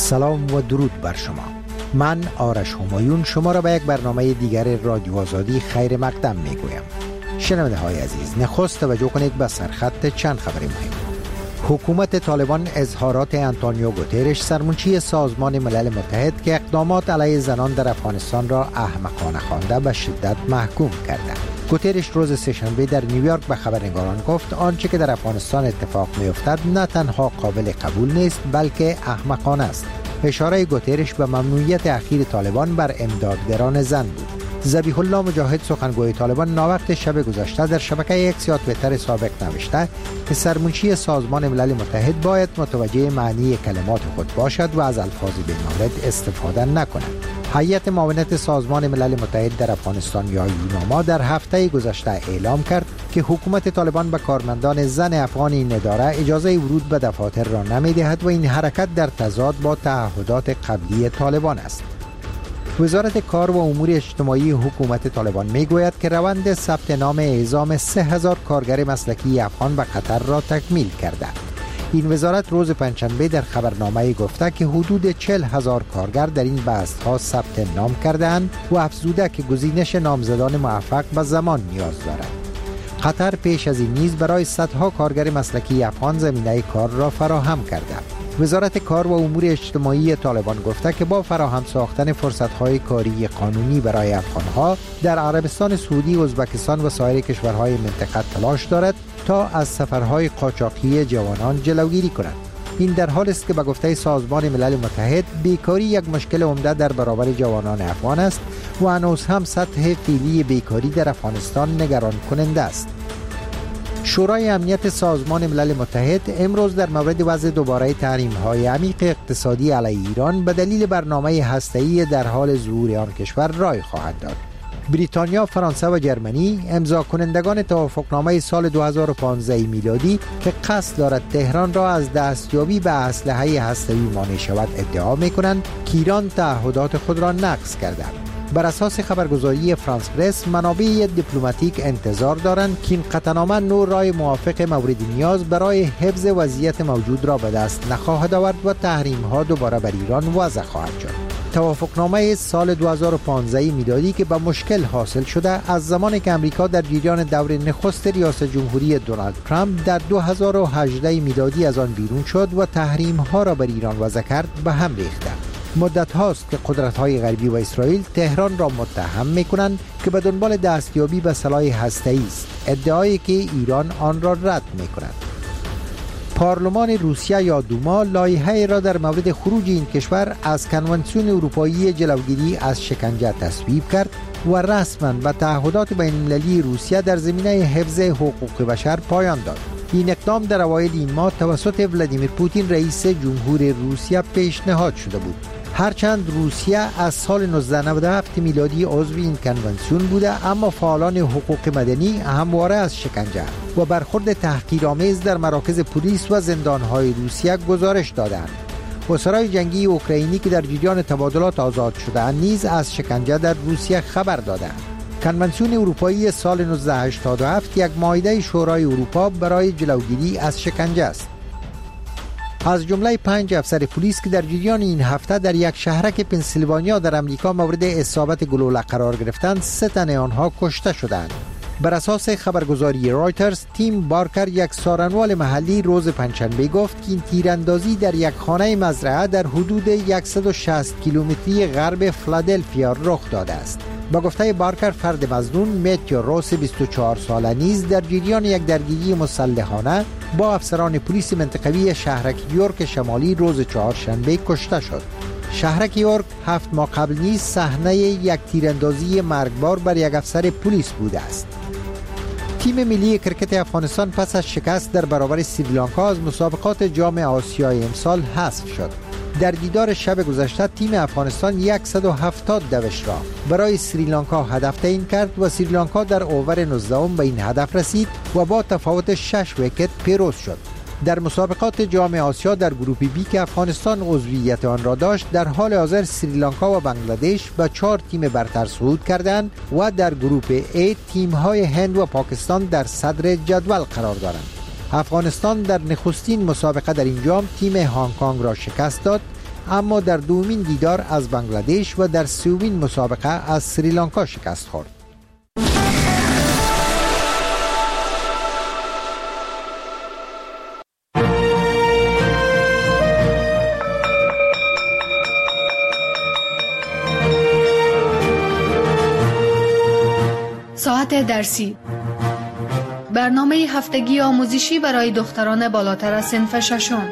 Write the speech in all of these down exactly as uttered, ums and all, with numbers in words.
سلام و درود بر شما. من آرش همایون شما را به یک برنامه دیگر رادیو آزادی خیر مقدم می گویم. شنونده های عزیز، نخست توجه کنید به سرخط چند خبر مهم. حکومت طالبان اظهارات آنتونیو گوترش سرمنشی سازمان ملل متحد که اقدامات علیه زنان در افغانستان را احمقانه خوانده به شدت محکوم کرده. گوترش روز سه‌شنبه در نیویورک به خبرنگاران گفت آنچه که در افغانستان اتفاق می‌افتد نه تنها قابل قبول نیست بلکه احمقانه است. اشاره گوترش به ممنوعیت اخیر طالبان بر امدادگران زن بود. ذبیح الله مجاهد سخنگوی طالبان ناوقت شب گذشته در شبکه اکس یا توییتر سابق نوشته که سرمنشی سازمان ملل متحد باید متوجه معنی کلمات خود باشد و از الفاظ بی‌مورد استفاده نکند. هیئت معاونت سازمان ملل متحد در افغانستان یا یوناما در هفته گذشته اعلام کرد که حکومت طالبان به کارمندان زن افغان این اداره اجازه ورود به دفاتر را نمی‌دهد و این حرکت در تضاد با تعهدات قبلی طالبان است. وزارت کار و امور اجتماعی حکومت طالبان میگوید که روند ثبت نام اعزام سه هزار کارگر مسلکی افغان به قطر را تکمیل کرده. این وزارت روز پنجشنبه در خبرنامه گفته که حدود چهل هزار کارگر در این بست‌ها ثبت نام کرده‌اند و افزوده که گزینش نامزدان موفق به زمان نیاز دارد. قطر پیش از این نیز برای صدها کارگر مسلکی افغان زمینه کار را فراهم کرده. وزارت کار و امور اجتماعی طالبان گفته که با فراهم ساختن فرصت‌های کاری قانونی برای افغان‌ها در عربستان سعودی، ازبکستان و سایر کشورهای منطقه تلاش دارد تا از سفرهای قاچاقی جوانان جلوگیری کند. این در حالی است که به گفته سازمان ملل متحد بیکاری یک مشکل عمده در برابر جوانان افغان است و هنوز هم سطح فعلی بیکاری در افغانستان نگران کننده است. شورای امنیت سازمان ملل متحد امروز در مورد وضع دوباره تحریم‌های عمیق اقتصادی علیه ایران به دلیل برنامه هسته‌ای در حال ظهور آن کشور رای خواهد داد. بریتانیا، فرانسه و جرمنی امضا کنندگان توافقنامه سال دو هزار و پانزده میلادی که قصد دارد تهران را از دستیابی به اسلحه هسته‌ای مانع شود ادعا می‌کنند که ایران تعهدات خود را نقض کرده. بر اساس خبرگزاری فرانس پرس، منابع دیپلماتیک انتظار دارند که این قطعنامه نور رای موافق مورد نیاز برای حفظ وضعیت موجود را به دست نخواهد آورد و تحریم‌ها دوباره بر ایران وضع خواهد شد. توافقنامه سال دو هزار و پانزده میلادی که به مشکل حاصل شده از زمانی که امریکا در جریان دور نخست ریاست جمهوری دونالد ترامپ در دو هزار و هجده میلادی از آن بیرون شد و تحریم‌ها را بر ایران وضع کرد به هم ریخته. مدت هاست که قدرت‌های غربی و اسرائیل تهران را متهم می‌کنند که به دنبال دستیابی به سلاح هسته‌ای است، ادعایی که ایران آن را رد می‌کند. پارلمان روسیه یا دوما لایحه را در مورد خروج این کشور از کنوانسیون اروپایی جلوگیری از شکنجه تصویب کرد و رسما به تعهدات بین‌المللی روسیه در زمینه حفظ حقوق بشر پایان داد. این اقدام در اوایل این ماه توسط ولادیمیر پوتین رئیس جمهور روسیه پیشنهاد شده بود. هرچند روسیه از سال نوزده نود و هفت میلادی عضو این کنوانسیون بوده، اما فعالان حقوق مدنی همواره از شکنجه و برخورد تحقیرآمیز در مراکز پلیس و زندانهای روسیه گزارش دادند. اسرای جنگی اوکراینی که در جریان تبادلات آزاد شده‌اند نیز از شکنجه در روسیه خبر دادند. کنوانسیون اروپایی سال نوزده هشتاد و هفت یک مائده شورای اروپا برای جلوگیری از شکنجه است. از جمله پنج افسر پلیس که در جریان این هفته در یک شهرک پنسیلوانیا در امریکا مورد اصابت گلوله قرار گرفتند، سه تن آنها کشته شدند. بر اساس خبرگزاری رایترز، تیم بارکر، یک سارنوال محلی، روز پنجشنبه گفت که این تیراندازی در یک خانه مزرعه در حدود صد و شصت کیلومتری غرب فیلادلفیا رخ داده است. با گفته بارکر، فرد مظنون متیو روس بیست و چهار ساله نیز در جریان یک درگیری مسلحانه با افسران پلیس منطقوی شهرک یورک شمالی روز چهارشنبه کشته شد. شهرک یورک هفت ماه قبل نیز صحنه یک تیراندازی مرگبار بر یک افسر پلیس بوده است. تیم ملی کرکت افغانستان پس از شکست در برابر سریلانکا از مسابقات جام آسیای امسال حذف شد. در دیدار شب گذشته تیم افغانستان صد و هفتاد دوش را برای سریلانکا هدف تعیین کرد و سریلانکا در اوور نوزدهم به این هدف رسید و با تفاوت شش ویکت پیروز شد. در مسابقات جام آسیا در گروپ بی که افغانستان عضویت آن را داشت، در حال حاضر سریلانکا و بنگلادش به چهار تیم برتر صعود کردند و در گروپ ای تیم‌های هند و پاکستان در صدر جدول قرار دارند. افغانستان در نخستین مسابقه در این جام تیم هنگ کنگ را شکست داد اما در دومین دیدار از بنگلادش و در سومین مسابقه از سریلانکا شکست خورد. ساعت درسی، برنامه هفتگی آموزشی برای دختران بالاتر از صنف ششم.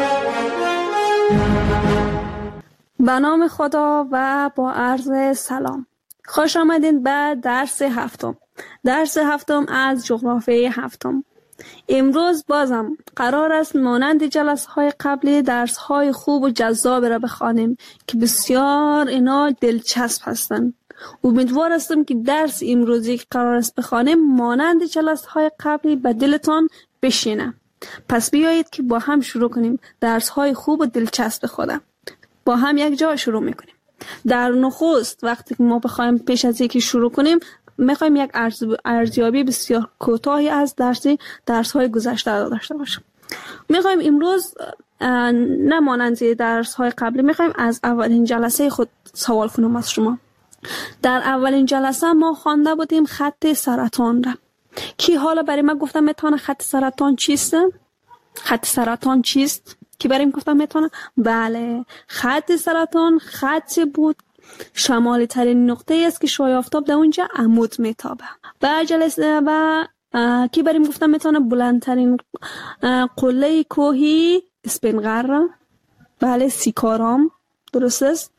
به نام خدا و با عرض سلام. خوش آمدین به درس هفتم. درس هفتم از جغرافیای هفتم. امروز بازم قرار است مانند جلسه های قبلی درس های خوب و جذاب را بخوانیم که بسیار اینا دلچسب هستند. امیدوار هستم که درس امروزی که قرار است بخوانیم مانند جلسه های قبلی به دلتان بشینه. پس بیایید که با هم شروع کنیم درس های خوب و دلچسب خودم. با هم یک جا شروع میکنیم. در نخست وقتی که ما بخوایم پیش از اینکه شروع کنیم میخوایم یک ارزیابی بسیار کوتاهی از درسی درس های گذشته داشته باشیم. میخوایم امروز نه مانند درس های قبلی، میخوایم از اولین جلسه خود سوال کنم از شما. در اولین جلسه ما خوانده بودیم خط سرطان را. کی حالا برای ما گفتم میتونه خط سرطان چیست؟ خط سرطان چیست؟ کی برای ما گفتم میتونه؟ بله، خط سرطان خط بود شمالی ترین نقطه است که شعاع آفتاب در اونجا عمود میتابه. و جلسه و کی برای ما گفتم میتونه بلندترین قله کوهی اسپنغر، بله سیکارام، درست است.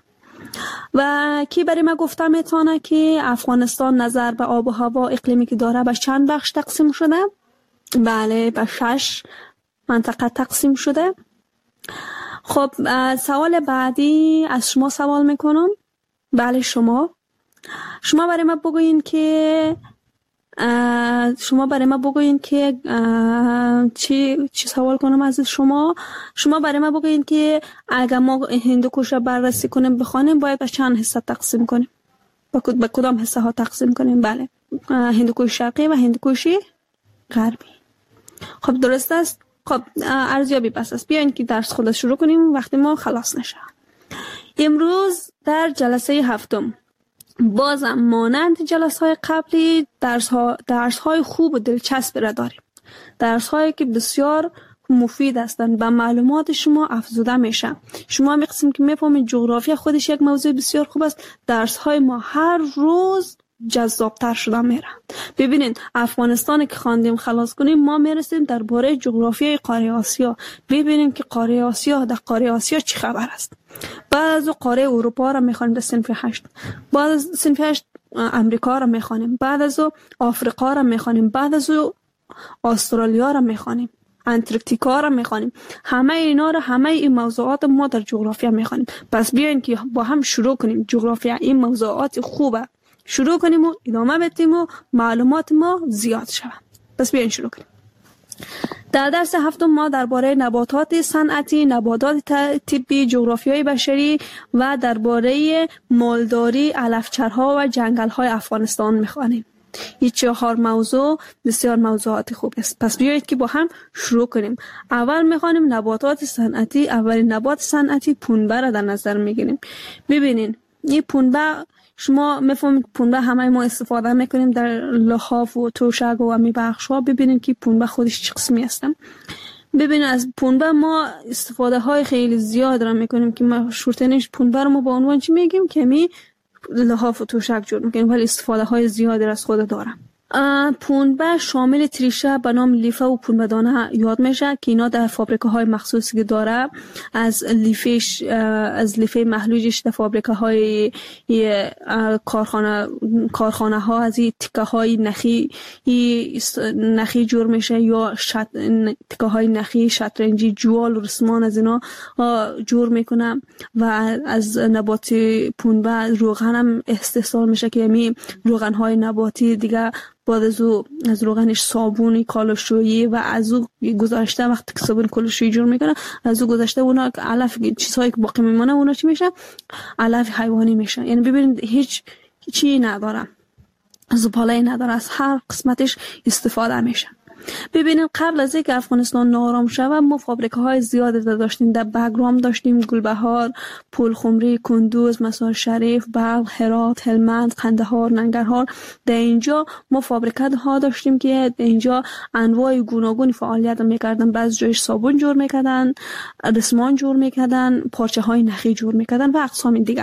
و کی برای ما گفتم میتونه که افغانستان نظر به آب و هوا اقلیمی که داره به چند بخش تقسیم شده؟ بله، به شش منطقه تقسیم شده. خب سوال بعدی از شما سوال میکنم. بله شما شما برای ما بگوین که شما برای ما بگوین که چی چی سوال کنم از شما. شما برای ما بگوین که اگر ما هندوکش را بررسی کنیم بخوانیم باید به چند حصه تقسیم کنیم؟ به کدام حصه ها تقسیم کنیم؟ بله، هندوکش شرقی و هندوکش غربی. خب درست است. خب ارزیابی بس است. بیاین که درس خود شروع کنیم وقتی ما خلاص نشه. امروز در جلسه هفتم بازم مانند جلسه های قبلی درس ها درس های خوب و دلچسب را داریم. درس هایی که بسیار مفید هستند، به معلومات شما افزوده میشه. شما می قسم که میفهمید جغرافیا خودش یک موضوع بسیار خوب است. درس های ما هر روز جذابتر شده میره. ببینید افغانستان که خواندیم خلاص کنیم ما میرسیم درباره جغرافیای قاره آسیا. ببینیم که قاره آسیا در قاره آسیا چی خبر است. بعد از قاره اروپا را میخوانیم در صنف هشت. بعد از صنف هشت امریکا را میخوانیم. بعد از آفریقا را میخوانیم. بعد از استرالیا را میخوانیم. انتارکتیکا را میخوانیم. همه اینا را همه این موضوعات ما در جغرافیا میخوانیم. پس بیاین که با هم شروع کنیم. جغرافیا این موضوعات خوبه. شروع کنیم و ادامه بدیم و معلومات ما زیاد شود. پس بیاین شروع کنیم. در درس هفتم ما درباره نباتات صنعتی، نباتات طبی، جغرافیای بشری و درباره مالداری، علفچرها و جنگل‌های افغانستان می‌خوانیم. این چهار موضوع بسیار موضوعات خوب است. پس بیایید که با هم شروع کنیم. اول می‌خوانیم نباتات صنعتی. اولین نبات صنعتی پنبه را در نظر می‌گیریم. ببینین این پنبه شما میفهمید پنبه همه ما استفاده میکنیم در لحاف و توشک و همی بخش ها. ببینید که پنبه خودش چه قسمی هستم. ببینید از پنبه ما استفاده های خیلی زیاد را میکنیم که ما شورتنش پنبه رو ما با عنوان چی میگیم که می لحاف و توشک جور میکنیم، ولی استفاده های زیادی را از خود داره. پنبه شامل تریشه به نام لیفه و پنبه دانه یاد میشه که اینا در فابریکه های مخصوصی که داره از لیفش از لیفه محلوجش در فابریکه های کارخانه کارخانه ها از این تکه های نخی نخی جور میشه یا شط... تکه های نخی شطرنجی جوال و رسمان از اینا جور میکنه و از نبات پنبه روغن هم استحصال میشه که یعنی روغن های نباتی دیگه بعد از او از روغنش صابونی کالوشویی و از او گذاشته وقتی که صابون کالوشویی جور میکنه از او گذاشته اونا علف چیزهایی که باقی میمونه اونا چی میشه؟ علف حیوانی میشه. یعنی ببینید هیچ چی نداره، زباله نداره، از هر قسمتش استفاده میشه. ببینید قبل از اینکه افغانستان ناآرام شود ما فابریکه های زیادی داشتیم. در بگرام داشتیم، گلبهار، پلخمری، کندوز، مزار شریف، بلخ، هرات، هلمند، قندهار، ننگرهار. در اینجا ما فابریکه ها داشتیم که در اینجا انواع گوناگون فعالیت میکردن. بعضی جایش صابون جور میکردن، دستمال جور میکردن، پارچه های نخی جور میکردن و اقسام دیگر.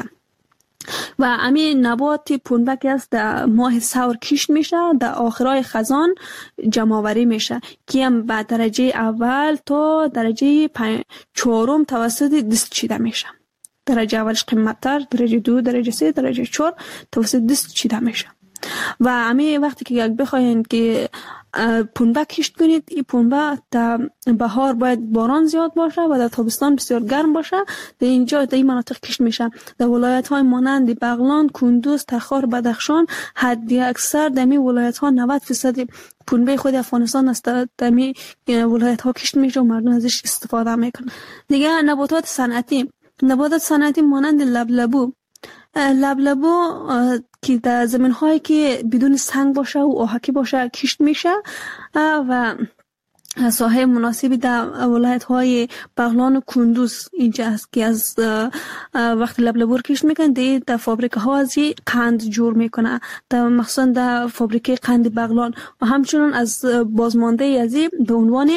و همین نبات پنبه است در ماه سور کشت میشه، در آخرای خزان جمع آوری میشه که هم به درجه اول تا درجه چهارم توسط دست چیده میشه. درجه اولش قیمت‌تر، درجه دو، درجه سه، درجه چهار توسط دست چیده میشه. و همین وقتی که یک بخواین که پنبه کشت کنید، این پنبه در بهار باید باران زیاد باشه و در تابستان بسیار گرم باشه. در اینجا در این مناطق کشت میشه. در ولایت های مانند بغلان، کندوز، تخار، بدخشان حدی اکثر در این ولایت ها نود درصد پنبه خود افغانستان است در این ولایت ها کشت میشه و مردم ازش استفاده میکنن. دیگه نباتات صنعتی، نباتات صنعتی مانند لبلبو لبلبو که در زمین هایی که بدون سنگ باشه و آهکی باشه کشت میشه و ساحه مناسبی در ولایت های بغلان و کندوز اینجا است که از وقت لبلبو کشت میکنن در در فابریکه ها از قند جور میکنه، در مخصوصا در فابریکه قند بغلان و همچنان از بازمانده از به عنوان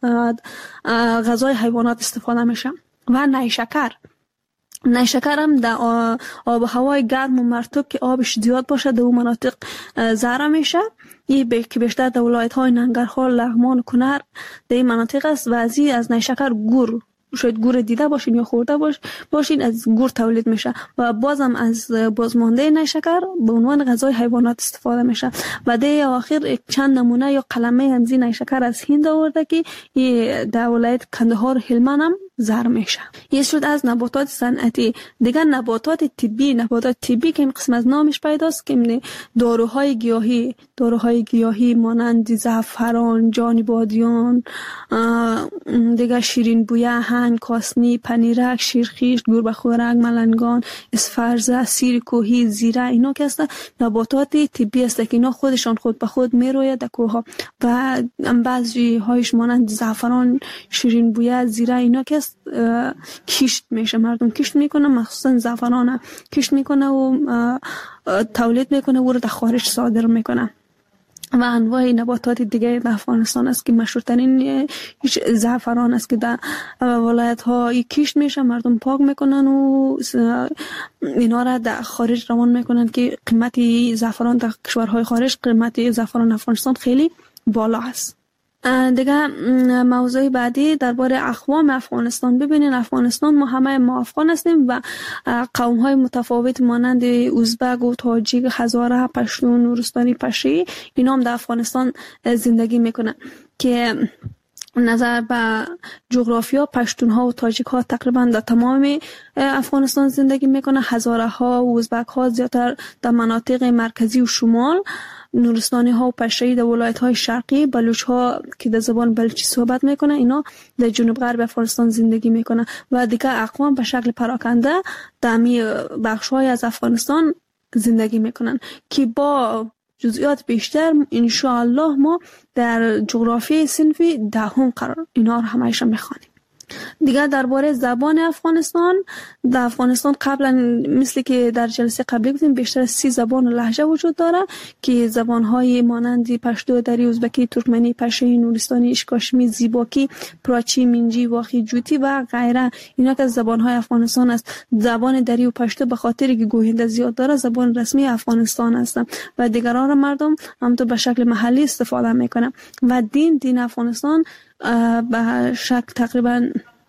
غذای حیوانات استفاده میشه. و نیشکر نیشکر هم در آب و هوای گرم و مرطوب که آبش زیاد باشه در اون مناطق زرع میشه. این که بیشتر در ولایت های ننگرهار، لغمان و کنر در این مناطق است. و از از نیشکر گور، شاید گور دیده باشین یا خورده باش باشین، از گور تولید میشه و بازم از بازمانده نیشکر به عنوان غذای حیوانات استفاده میشه. و در آخر چند نمونه یا قلمه همزی نیشکر از هند آورده که در ولایت کندهار، هلمند هم زرع میشه. این شد از نباتات صنعتی. دیگر نباتات طبی، نباتات طبی که این قسم از نامش پیداست که داروهای گیاهی، داروهای گیاهی مانند زعفران، جان بادیان، دیگر شیرین بویه، هنگ، کاسنی، پنیرک، شیرخیش، گربه خوراک، ملنگان، اسفرزه، سیر کوهی، زیره، اینا که است نباتات طبی است که اینا خودشان خود به خود میروید در کوه و بعضی هایش مانند زعفران، شیرین بویه، زیره، اینا که کشت میشه، مردم کشت میکنه، مخصوصا زعفران کشت میکنه و تولید میکنه و رو در خارج صادر میکنه. و انواع نباتات دیگه در افغانستان است که مشهورترین زعفران است که در ولایت ها کشت میشه، مردم پاک میکنن و اینا را در خارج روان میکنن که قیمت زعفران در کشورهای خارج، قیمت زعفران افغانستان خیلی بالا است. دیگه موضوع بعدی درباره اقوام افغانستان. ببینین افغانستان ما همه ما افغان هستیم و قوم های متفاوت مانند ازبک و تاجیک، هزاره، پشتون، نورستانی، پشی اینا هم در افغانستان زندگی میکنن که نظر به جغرافیا پشتون ها و تاجیک ها تقریبا در تمام افغانستان زندگی میکنن. هزاره ها و ازبک ها زیادتر در مناطق مرکزی و شمال، نورستانی ها و پشتوی در ولایت های شرقی، بلوچ ها که در زبان بلوچی صحبت میکنه اینا در جنوب غرب افغانستان زندگی میکنه و دیگر اقوام به شکل پراکنده در می بخش های از افغانستان زندگی میکنن که با جزئیات بیشتر ان شاء الله ما در جغرافی صنفی دهم قرار اینا رو همایش میخوانیم. دیگه درباره زبان افغانستان، در افغانستان قبلا مثل که در جلسه قبلی گفتیم بیشتر از سی زبان و لهجه وجود داره که زبانهای مانند پشتو، دری، ازبکی، ترکمنی، پشتوی، نورستانی، اشکاشمی، زیباکی، پراچی، منجی، واخی، جوتی و غیره اینا که زبانهای افغانستان است. زبان دری و پشتو به خاطر که گوینده زیاد داره زبان رسمی افغانستان است و دیگران را مردم همونطور به شکل محلی استفاده میکنه. و دین دین افغانستان به شکل تقریبا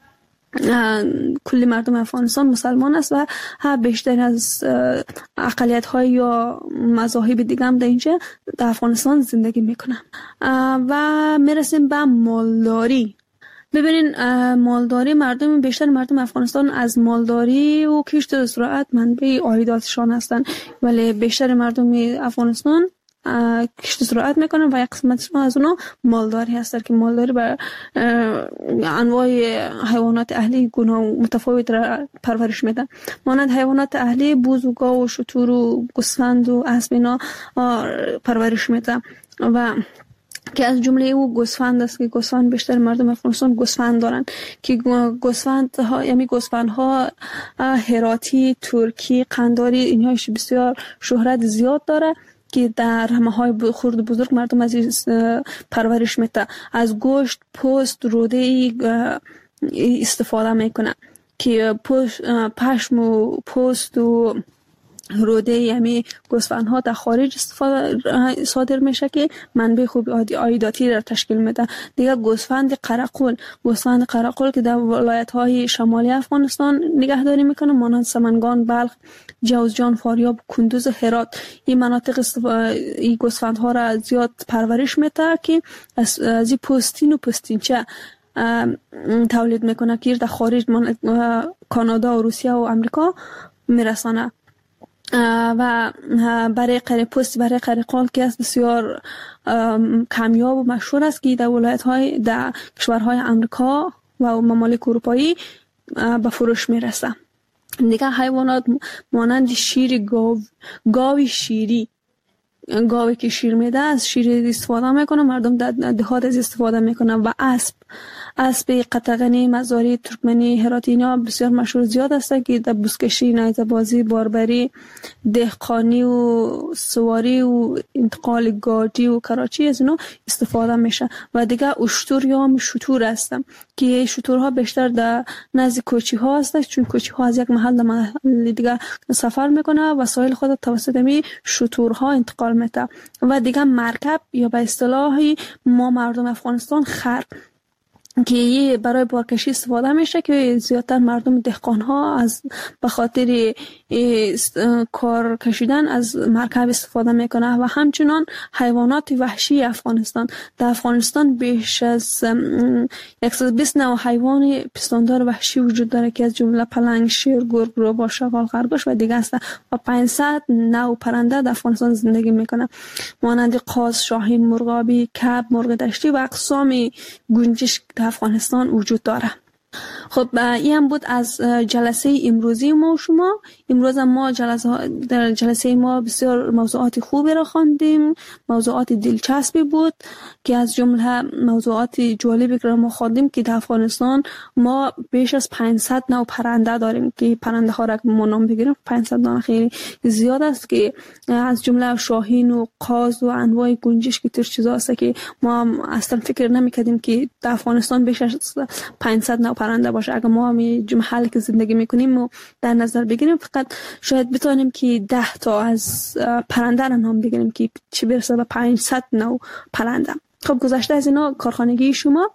کلی مردم افغانستان مسلمان است و بیشتر از اقلیت های یا مذاهب دیگه هم در اینجا در افغانستان زندگی میکنن. و میرسیم به مالداری. ببینین مالداری، مردم بیشتر مردم افغانستان از مالداری و کشت و زراعت منبع عایداتشان هستند، ولی بیشتر مردم افغانستان کشت زراعت میکنن و یک قسمتش از اونا مالداری هست که مالداری بر انواع حیوانات اهلی گونه متفاوت را پرورش میدن. مانند حیوانات اهلی بوز و گاو و شتر و گوسفند و اسب اینا پرورش میدن و که از جمله او گوسفند است که گوسفند بیشتر مردم افغانستان گوسفند دارن که گوسفند ها یعنی گوسفند ها هراتی، ترکی، قنداری اینها بسیار شهرت زیاد داره که در همه های خرد بزرگ مردم از پرورش میده. از گوشت، پوست، روده استفاده میکنه که پشم و پوست و روده یعنی گوسفند ها در خارج استفاده صادر میشه که منبع خوب عایداتی را تشکیل میده. دیگه گوسفند قرقل، گوسفند قرقل که در ولایت های شمالی افغانستان نگهداری میکنه مانند سمنگان، بلخ، جوزجان، فاریاب، کندوز، هرات. این مناطق استف... این گوسفند ها را زیاد پرورش میده که از از پوستین و پوستینچه تولید میکنه که در خارج من... کانادا و روسیه و امریکا میرسانه. و برای قره پوست برای قرقال که است بسیار کمیاب و مشهور است که در ولایت های در کشورهای امریکا و ممالک اروپایی به فروش میرسه. دیگه حیوانات مانند شیر گاو، گاوی شیری، گاوی که شیر میده از شیر استفاده میکنه، مردم در دهات از استفاده میکنه. و اسب، اسب قطغنی، مزاری، ترکمنی، هراتی اینا بسیار مشهور زیاد هستن که در بزکشی، نیزه بازی، باربری، دهقانی و سواری و انتقال گاجی و کراچی از اینا استفاده میشه. و دیگه اشتر یا شتور هستن که شتورها بیشتر در نزد کوچی ها هستن چون کوچی ها از یک محل به محل دیگه سفر میکنه وسایل خود توسط می شتورها انتقال میده. و دیگه مرکب یا به اصطلاح ما مردم افغانستان خر که برای بارکشی استفاده میشه که زیادتر مردم دهقان ها از به خاطر کار کشیدن از مرکب استفاده میکنه. و همچنان حیوانات وحشی افغانستان، در افغانستان بیش از صد و بیست نوع حیوان پستاندار وحشی وجود داره که از جمله پلنگ، شیر، گرگ، روباه، شغال، خرگوش و دیگه است. و پانصد نوع پرنده در افغانستان زندگی میکنه مانند قاز، شاهین، مرغابی، کب، مرغ دشتی و اقسام گنجشک در افغانستان وجود داره. خب این هم بود از جلسه امروزی ما و شما. امروز ما جلسه در جلسه ما بسیار موضوعات خوبی را خواندیم، موضوعات دلچسبی بود که از جمله موضوعات جالبی که ما خواندیم که در افغانستان ما بیش از پانصد نوع پرنده داریم که پرنده ها را ما نام بگیریم پانصد دانه خیلی زیاد است که از جمله شاهین و قاز و انواع گنجشک که تر چیزا است که ما اصلا فکر نمی‌کردیم که در افغانستان بیش از پانصد نوع پرنده باشه. اگر ما می محلی که زندگی میکنیم و در نظر بگیریم فقط شاید بتونیم که ده تا از پرنده را نام بگیریم که چه برسه به پانصد نوع پرنده. خب گذشته از اینا کارخانگی شما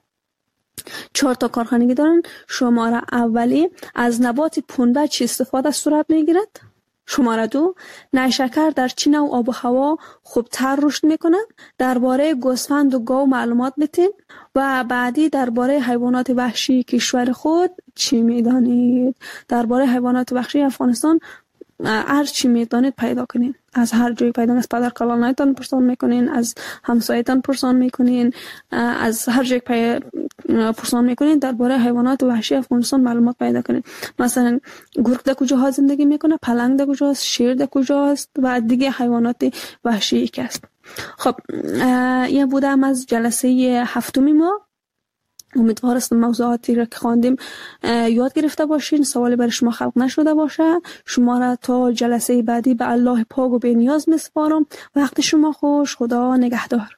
چهار تا کارخانگی دارن. شماره اولی از نبات پنبه چه استفاده صورت میگیرد؟ شماره دو نیشکر در چه نوع آب و هوا خوبتر رشد میکنه؟ درباره گوسفند و گاو معلومات بدین. و بعدی درباره حیوانات وحشی کشور خود چی میدانید؟ درباره حیوانات وحشی افغانستان هر چی میدانید پیدا کنین، از هر جایی پیدا کنید، از پدر کلانایتان پرسان میکنین، از همسایتان پرسان میکنین، از هر جایی پرسان میکنین درباره حیوانات وحشی افغانستان معلومات پیدا کنین. مثلا گرگ در کجاها زندگی میکنه، پلنگ در کجاست، شیر در کجاست و دیگه حیوانات وحشی که است. خب این بودم از جلسه هفتمی ما. امیدوار هستم موضوعاتی را که خواندیم یاد گرفته باشین، سوالی برای شما خلق نشده باشه. شما را تا جلسه بعدی به الله پاک و بی‌نیاز میسپارم. وقت شما خوش. خدا نگهدار.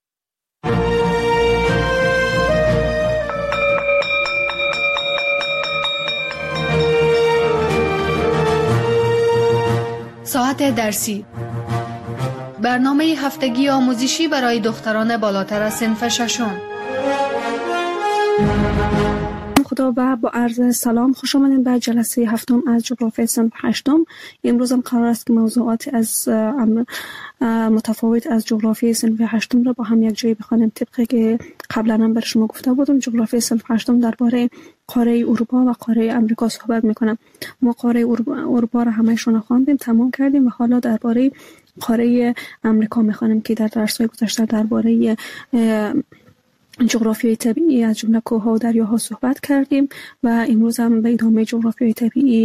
ساعت درسی، برنامه هفتگی آموزشی برای دختران بالاتر از صنف ششم. خدا و با عرض سلام خوش آمدید به جلسه هفتم از جغرافی صنف هشتم. امروز هم قرار است که موضوعات از متفاوت از جغرافی صنف هشتم را با هم یک جایی بخوانیم. طبقی که قبلا هم بر شما گفته بودم جغرافی صنف هشتم درباره قاره اروپا و قاره امریکا صحبت میکنم. ما قاره اروپا را همه‌شون خواندیم، تمام کردیم و حالا درباره قاره امریکا میخوانیم که در درس‌های گذشته درباره جغرافیای طبیعی از جمله کوه‌ها و دریاها صحبت کردیم و امروز هم به ادامه جغرافیای طبیعی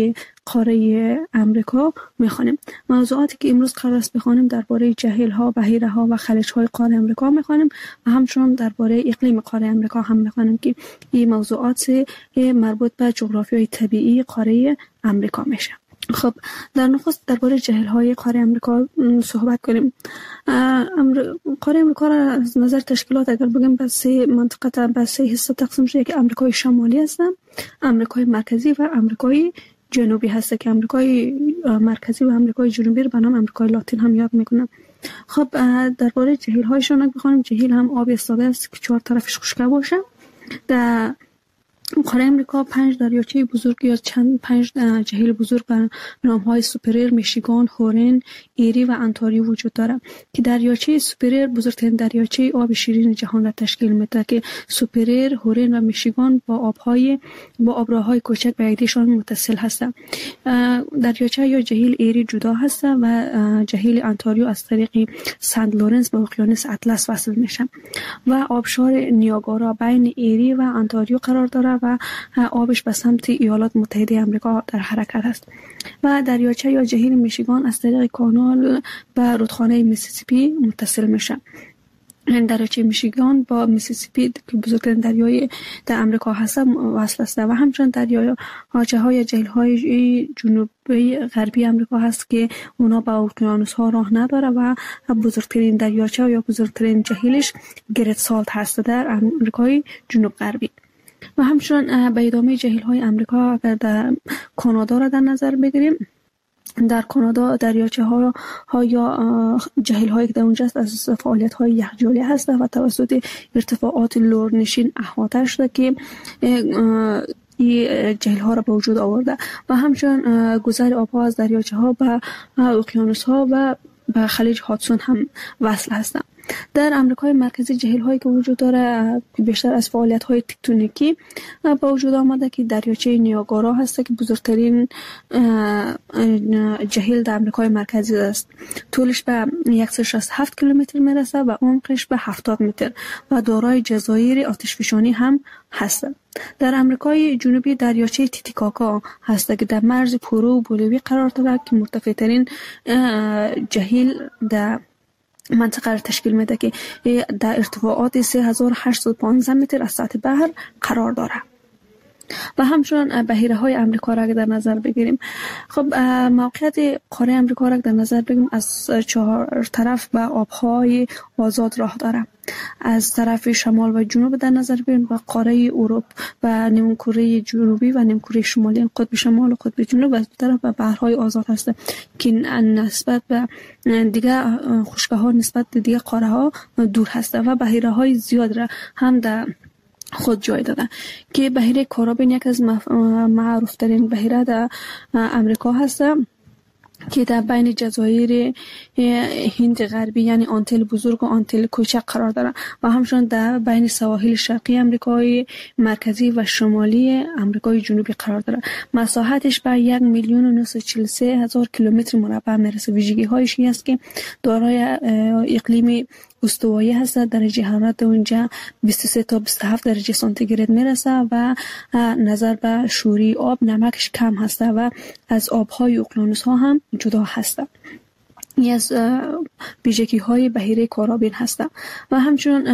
قاره امریکا میخوانیم. موضوعاتی که امروز قرار است بخوانیم درباره جهیل ها، بحیره ها و خلیج های قاره امریکا میخوانیم و همچنین درباره اقلیم قاره امریکا هم میخوانیم که این موضوعات مربوط به جغرافیای طبیعی قاره امریکا میشه. خب در نخست درباره جهیل های قاره امریکا صحبت کنیم. قاره امریکا را از نظر تشکیلات اگر بگیم به سه منطقه به سه حصه تقسیم شده که امریکای شمالی هست، امریکای مرکزی و امریکای جنوبی هست که امریکای مرکزی و امریکای جنوبی رو به نام امریکای لاتین هم یاد میکنم. خب درباره جهیل هایشون اگه بخوانیم، جهیل هم آب ایستاده است که چهار طرفش خشک باشه. در قاره امریکا پنج دریاچه بزرگ یا چند پنج جهیل بزرگ به نام‌های سوپریر، میشیگان، هورن، ایری و انتاریو وجود دارد که دریاچه سوپریر بزرگترین دریاچه آب شیرین جهان را تشکیل میده که سوپریر، هورن و میشیگان با آبهای با آبراهای کوچک به یکدیشان متصل هستند. دریاچه یا جهیل ایری جدا هست و جهیل انتاریو از طریق سنت لورنس به اقیانوس اطلس وصل میشه و آبشار نیاگارا بین ایری و انتاریو قرار دارد و آبش به سمت ایالات متحده آمریکا در حرکت است. و دریاچه یا جهیل میشیگان از طریق کانال به رودخانه میسیسیپی متصل میشه. دریاچه میشیگان با میسیسیپی که بزرگترین دریای در آمریکا هست وصل است و همچنین دریاچه های جهیل های جنوبی غربی آمریکا هست که اونا با اقیانوس ها راه نداره و بزرگترین دریاچه یا بزرگترین جهیلش گرت سالت هست در آمریکای جنوب غربی. و همچنین به ادامه جهیل های امریکا اگر در کانادا را در نظر بگیریم، در کانادا دریاچه ها, ها یا جهیل هایی که در اونجا است از فعالیت های یخچالی هست و توسط ارتفاعات لورنشین احاطه شده که این جهیل ها را به وجود آورده و همچنین گذر آبها از دریاچه ها به اقیانوس ها و به خلیج هادسون هم وصل هستند. در آمریکای مرکزی جهیل هایی که وجود داره بیشتر از فعالیت های تکتونیکی با وجود آمده که دریاچه نیاگارا هست که بزرگترین جهیل در آمریکای مرکزی است. طولش به صد و شصت و هفت کیلومتر میرسه و عمقش به هفتاد متر و دارای جزایر آتشفشانی هم هست. در آمریکای جنوبی دریاچه تیتیکاکا هست که در مرز پرو و بولیوی قرار دارد که مرتفع ترین جهیل در منطقه را تشکیل میده که در ارتفاعات سه هزار و هشتصد و پانزده متر از سطح بحر قرار داره. و همچنین بحیره های امریکا را در نظر بگیریم. خب موقعیت قاره امریکا را در نظر بگیریم از چهار طرف به آبهای آزاد راه داره. از طرف شمال و جنوب در نظر بگیریم و قاره اروپا و نیمکره جنوبی و نیمکره شمالی، قطب شمال و قطب جنوب و از طرف به بحرهای آزاد هست که نسبت به دیگه خشکه ها نسبت به دیگه قاره ها دور هست و بحیره های زیاد را هم در خود جای داده که بحیره کارابین یک از معروف ترین بحیره در امریکا هست که در بین جزایر هند غربی یعنی آنتیل بزرگ و آنتیل کوچک قرار داره و همچنین در بین سواحل شرقی آمریکای مرکزی و شمالی آمریکای جنوبی قرار داره. مساحتش به یک میلیون و نهصد و چهل و سه هزار کیلومتر مربع میرسه. ویژگی هایش این است که دارای اقلیم استوایی هست. درجه حرارت اونجا بیست و سه تا بیست و هفت درجه سانتیگراد میرسه و نظر به شوری آب نمکش کم هست و از آبهای اقیانوس ها هم جدا هست. این از ویژگی های بحیره کارابین هست و همچنین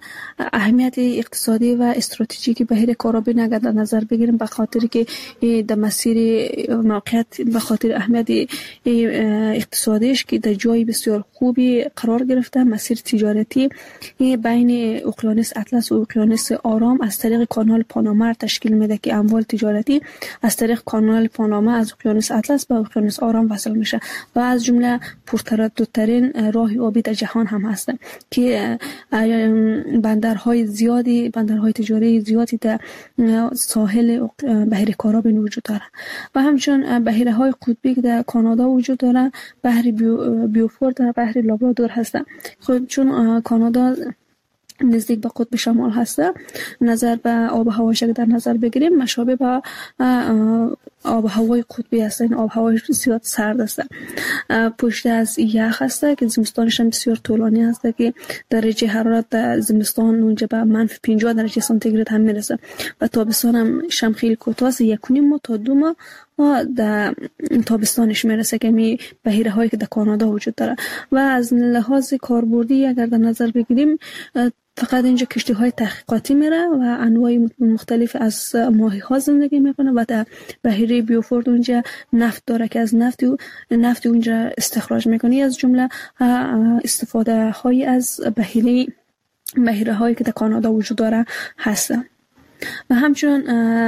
اهمیت اقتصادی و استراتژیکی بحیره کارابین اگر در نظر بگیریم به خاطر که در مسیر موقعیت به خاطر اهمیت اقتصادیش که در جای بسیار خوبی قرار گرفته، مسیر تجارتی بین اقیانوس اطلس و اقیانوس آرام از طریق کانال پاناما تشکیل میده که اموال تجارتی از طریق کانال پاناما از اقیانوس اطلس به اقیانوس آرام وصل میشه و از جمله پرترددترین راه آبی در جهان هم هست که بندرهای زیادی بندرهای تجاری زیادی در ساحل بحیره کارابین وجود داره و همچنین بحیره های قطبی که در کانادا وجود داره، بحر بیو بیوفورد و بحر لابرادور هستند. خب چون کانادا نزدیک به قطب شمال هست، نظر به آب و هواش در نظر بگیریم مشابه با آب و هوای قطبی هست، این آب هوای زیاد سرد است، پشت از یخ هست که زمستانش هم بسیار طولانی هست که درجه حرارت زمستان اونجا به منفی پنجاه درجه سانتیگراد هم میرسه و تابستان هم شم خیلی کوتاه است، یک و نیم ماه تا دو ماه در تابستانش میرسه که می بحیره هایی که در کانادا وجود داره. و از لحاظ کاربردی اگر در نظر بگیریم فقط اینجا کشتی های تحقیقاتی میره و انواع مختلف از ماهی ها زندگی میکنه و در بحیره بیوفورد اونجا نفت داره که از نفت نفت اونجا استخراج میکنه. از جمله استفاده های از بحیره بحیره هایی که در کانادا وجود داره هستن. و همچنین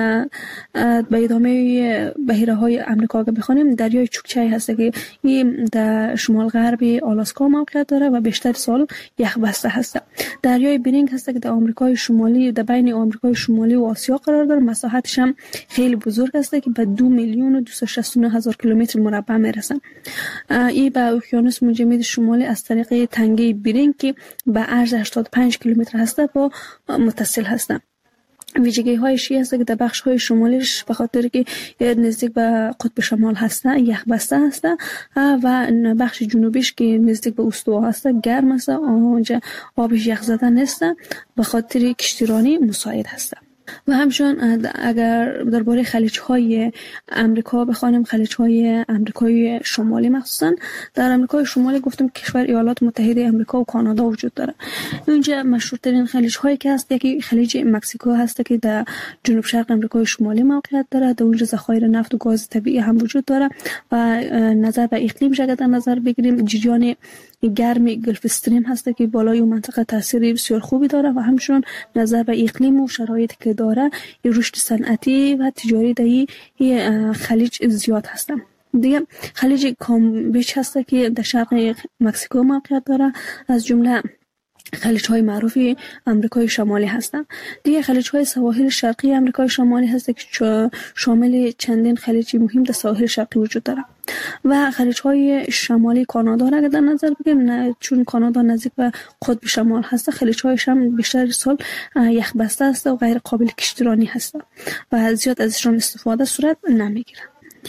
به ادامه بحیره های امریکا که بخونیم، دریای چوکچه هست که این در شمال غربی آلاسکا موقعیت داره و بیشتر سال یخ بسته هست. دریای برینگ هست که در آمریکای شمالی، در بین آمریکای شمالی و آسیا قرار داره، مساحتش هم خیلی بزرگ است که به دو میلیون و دویست و شصت و نه هزار کیلومتر مربع میرسه. این به اقیانوس منجمد شمالی از طریق تنگه برینگ که به عرض هشتاد و پنج کیلومتر هست با متصل هست. ویژگی هایش هست که در بخش های شمالیش به خاطر که نزدیک به قطب شمال هسته یخ بسته هسته و بخش جنوبیش که نزدیک به استوا هسته گرم هسته، اونجا آبش یخ زده نیست، به خاطر کشتیرانی مساعد هسته. و همچنین اگر درباره خلیج های امریکا بخوانیم، خلیج های امریکای شمالی مخصوصا در امریکای شمالی گفتم کشور ایالات متحده امریکا و کانادا وجود داره. اینجا مشهورترین خلیج هایی که هست یکی خلیج مکزیکو هست که در جنوب شرق امریکای شمالی موقعیت داره. در اونجا ذخایر نفت و گاز طبیعی هم وجود داره و نظر به اقلیم اگر در نظر بگیریم، جریان گرمی گلف استریم هست که بالای اون منطقه تاثیر بسیار خوبی داره و همچنین نظر به اقلیم و شرایطی که داره رشد صنعتی و تجاری در این خلیج زیاد هست. دیگه خلیج کامبیچ هست که در شرق مکزیکو موقعیت داره، از جمله خلیج های معروفی امریکای شمالی هستند. دیگه خلیج های سواحل شرقی امریکای شمالی هست که شامل چندین خلیج مهم در ساحل شرقی وجود داره. و خلیج های شمالی کانادا را در نظر بگیریم، چون کانادا نزدیک به قطب شمال هست، خلیج هایش هم بیشتر سال یخ بسته است و غیر قابل کشتیرانی هست و زیاد ازشان استفاده صورت نمیگیره.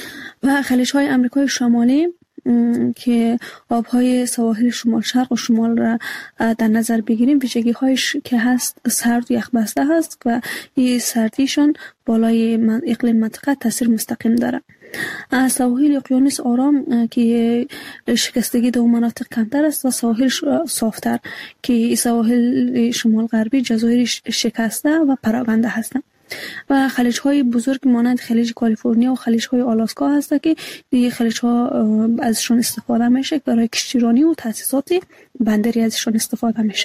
و خلیج های امریکای شمالی که آبهای سواحل شمال شرق و شمال را در نظر بگیریم، ویژگی هایش که هست سرد و یخ بسته هست و این سردیشان بالای اقلیم منطقه تاثیر مستقیم داره. سواحل اقیانوس آرام که شکستگی در مناطق کمتر است و سواحل صافتر که سواحل شمال غربی جزایر شکسته و پراکنده هستند. و خلیج های بزرگ مانند خلیج کالیفرنیا و خلیج های آلاسکا هست که دیگه خلیج ها ازشون استفاده میشه برای کشتیرانی و تاسیسات بندری ازشون استفاده میشه.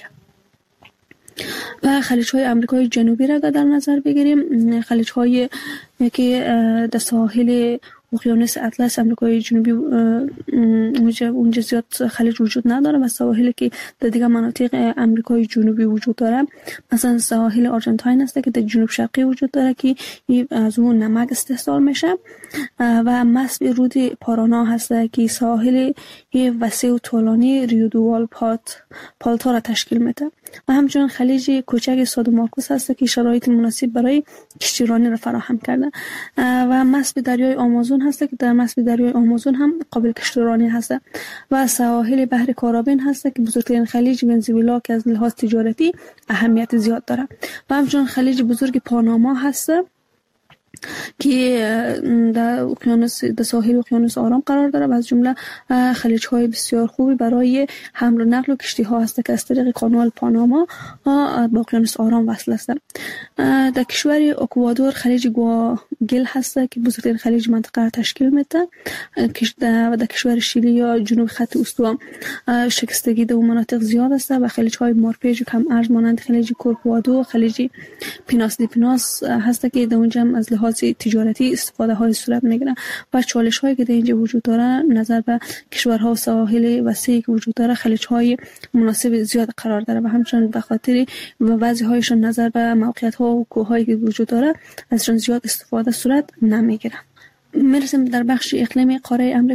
و خلیج های امریکای جنوبی را در نظر بگیریم، خلیج های که در ساحل اقیانوس اطلس امریکای جنوبی اونجا اونجا زیاد خلیج وجود نداره و سواحلی که در دیگه مناطق امریکای جنوبی وجود داره، مثلا ساحل آرژانتین هست که در جنوب شرقی وجود داره که از اون نمک استحصال میشه و مسب رود پارانا هست که ساحل وسیع و طولانی ریودوال پات پالتا را تشکیل میده. و همچنین خلیج کوچک سادو مارکوس هست که شرایط مناسب برای کشتیرانی را فراهم کرده و مسب دریای آمازون هست که در مسب دریای آمازون هم قابل کشتیرانی هست. و سواحل بحر کارابین هست که بزرگترین خلیج ونزوئلا که از لحاظ تجارتی اهمیت زیاد داره. و همچنین خلیج بزرگ پاناما هست که در اقیانوس در ساحل اقیانوس آرام قرار داره و از جمله خلیج های بسیار خوبی برای حمل و نقل و کشتی ها هست که از طریق کانال پاناما با اقیانوس آرام وصل هستند. در کشور اکوادور خلیج گواگل هست که بزرگترین خلیج منطقه را تشکیل میده و در کشور شیلی یا جنوب خط استوا شکستگی در مناطق زیاد است و خلیج های مارپیج و کم ارز مانند خلیج کورکوادو، خلیج پیناس دی پیناس هست که در اونجا از لحاظ تجارتی استفاده های صورت میگیره. و چالش هایی که در اینجا وجود داره نظر به کشورها و سواحل وسیعی که وجود داره، خلیج های مناسب زیاد قرار داره و همچنین به خاطر و وضع هایشان نظر به موقعیت ها و کوه هایی که وجود داره ازشان زیاد استفاده صورت نمیگیره. میرسیم در بخش اقلیم قاره امریکا.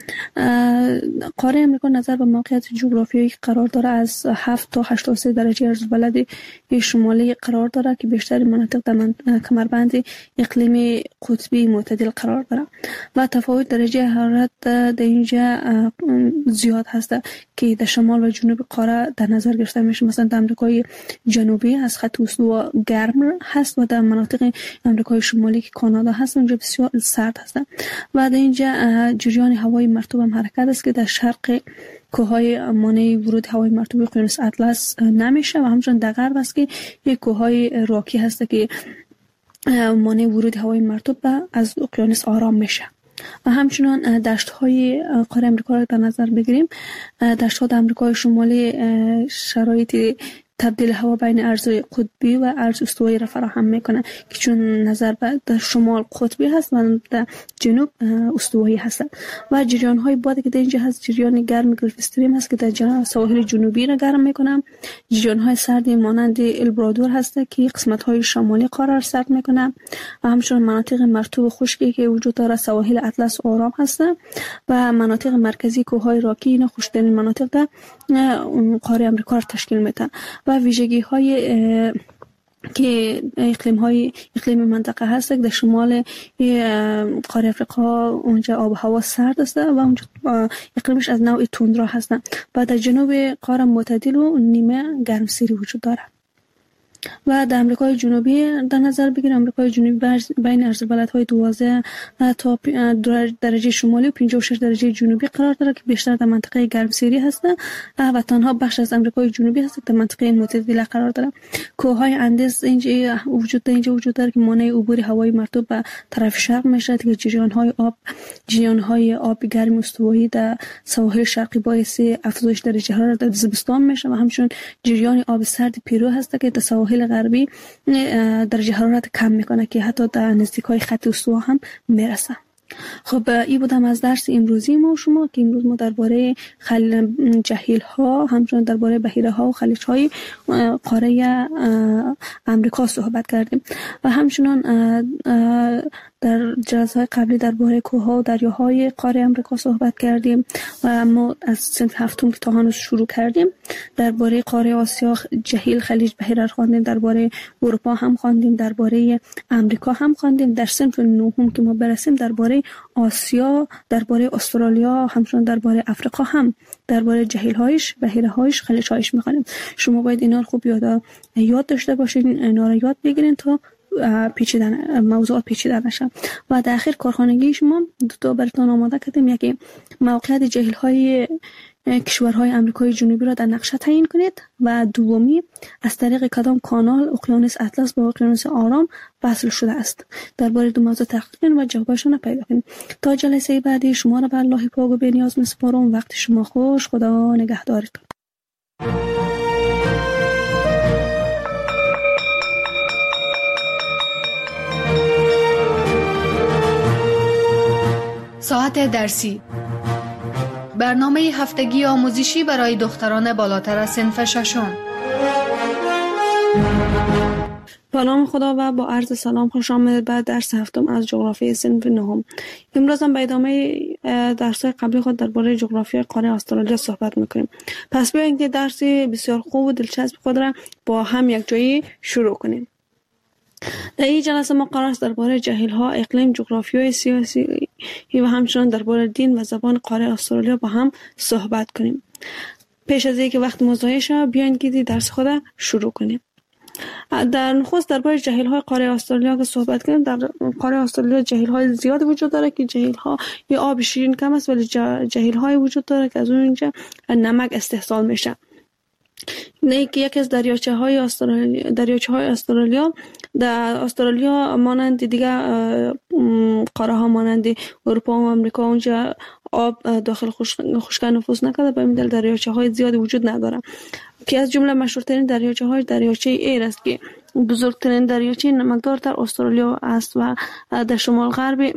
قاره امریکا نظر به موقعیت جغرافیایی که قرار داره از هفت تا هشتاد و سه درجه عرض‌البلد شمالی قرار داره که بیشتر مناطق در کمربند اقلیم قطبی معتدل قرار داره و تفاوت درجه حرارت در اینجا زیاد هست که در شمال و جنوب قاره در نظر گرفته میشه. مثلا در آمریکای جنوبی از خط استوا گرم هست و در مناطق آمریکای شمالی که کانادا هست اونجا بسیار سرد هست و در اینجا جریان هوای مرطوب هم حرکت است که در شرق کوههای مانع ورود هوای مرطوب اقیانوس اطلس نمیشه و همچنین در غرب است که یک کوههای راکی هست که مانع ورود هوای مرطوب از اقیانوس آرام میشه. و همچنان دشت‌های قاره امریکا را در نظر بگیریم. دشت‌ها در آمریکای شمالی شرایط تبدیل هوا بین ارز قطبی و ارز استوایی را فراهم میکنه که چون نظر به در شمال قطبی هست و در جنوب استوایی هست و جریان های بادی که در اینجا هست جریان گرم گلف استریم هست که در سواحل جنوبی را گرم میکنه. جریان های سردی مانند البرادور هست که قسمت های شمالی قاره را سرد میکنه و همچنین مناطق مرطوب خشکی که وجود داره سواحل اطلس آرام هست و مناطق مرکزی کوههای راکی اینا خشک‌ترین مناطق در قاره امریکا را تشکیل میدن و ویژگی های که اقلیم های اقلیم منطقه هست در شمال قاره افریقا اونجا آب و هوا سرد است و اونجا اقلیمش از نوع توندرا هست و در جنوب قاره معتدل و نیمه گرمسیری وجود داره. و در امریکای جنوبی در نظر بگیریم امریکای جنوبی بین عرض‌البلدهای دوازده تا درجه شمالی و پنجاه و شش درجه جنوبی قرار داره که بیشتر در منطقه گرمسیری هست و تنها بخش از امریکای جنوبی هست که در منطقه معتدل قرار داره. کوههای اندیز اینجا وجود داره اینجا وجود داره که مانع عبور هوای مرطوب به طرف شرق میشه که جریان‌های آب جریان‌های آب گرم استوایی در سواحل شرقی باعث افزایش درجه حرارت در زمستان میشه و همچنین جریان آب سرد پیرو هست که در سواحل غربی درجه حرارت کم میکنه که حتی در نزدیکای خط استوا هم میرسه. خب این بودم از درس امروزی ما و شما که امروز ما درباره خل جهیل ها همچنین درباره بحیره ها و خلیج های قاره امریکا صحبت کردیم و همچنین در جلسه‌های قبلی درباره کوه‌ها و دریاهای قاره امریکا صحبت کردیم و ما از صنف هفتم که تا هنوز شروع کردیم درباره قاره آسیا جهیل خلیج بحیره خواندیم، درباره اروپا هم خواندیم، درباره امریکا هم خواندیم. در صنف نهم که ما برسیم درباره آسیا، درباره استرالیا، همچنین درباره افریقا هم درباره جهیل‌هایش، بحیره‌هایش، خلیج‌هایش می‌خوانیم. شما باید اینا رو خوب یاد یاد داشته باشین، اینا رو یاد بگیرین تا پیچیدن موضوعات پیچیده نشن. و در آخر کارخانگی شما دو تا براتون آماده کردیم. یکی موقعیت جهیل‌های کشورهای آمریکای جنوبی را در نقشه تعیین کنید و دومی از طریق کدام کانال اقیانوس اطلس با اقیانوس آرام وصل شده است. درباره دو موضوع تحقیق کنید و جوابشون پیدا کنید. تا جلسه بعدی شما را به الله پاک و بی‌نیاز می‌سپارم. وقت شما خوش. خدا نگهدارتون. ساعت درسی برنامه هفتگی آموزشی برای دختران بالاتر از صنف ششم. با نام خدا و با عرض سلام خوش آمدید به درس هفتم از جغرافی صنف نهم. امروز هم به ادامه درس‌های قبلی خود درباره جغرافی قاره استرالیا صحبت می‌کنیم. پس بیایید که درس بسیار خوب و دلچسب خود را با هم یک جایی شروع کنیم. در این جلسه ما قرار است درباره جهیل‌ها، اقلیم، جغرافیای سیاسی و همچنین درباره دین و زبان قاره استرالیا با هم صحبت کنیم. پیش از اینکه وقت مضایع شود بیاین که درس خود شروع کنیم. در نخست درباره جهیل‌های قاره استرالیا که صحبت کنیم. در قاره استرالیا جهیل‌های زیاد وجود داره که جهیل‌ها یا آب شیرین کم است ولی جهیل‌های وجود داره که از اونجا نمک استحصال میشه. نه که یکی از دریاچه های استرالیا دریاچه های استرالیا در استرالیا مانند دیگه قاره ها مانند اروپا و آمریکا اونجا آب داخل خشکی نفوذ نکرده، به همین دلیل دریاچه های زیادی وجود نداره که از جمله مشهورترین دریاچه های دریاچه ایر است که بزرگترین دریاچه نمکدار در استرالیا است و در شمال غرب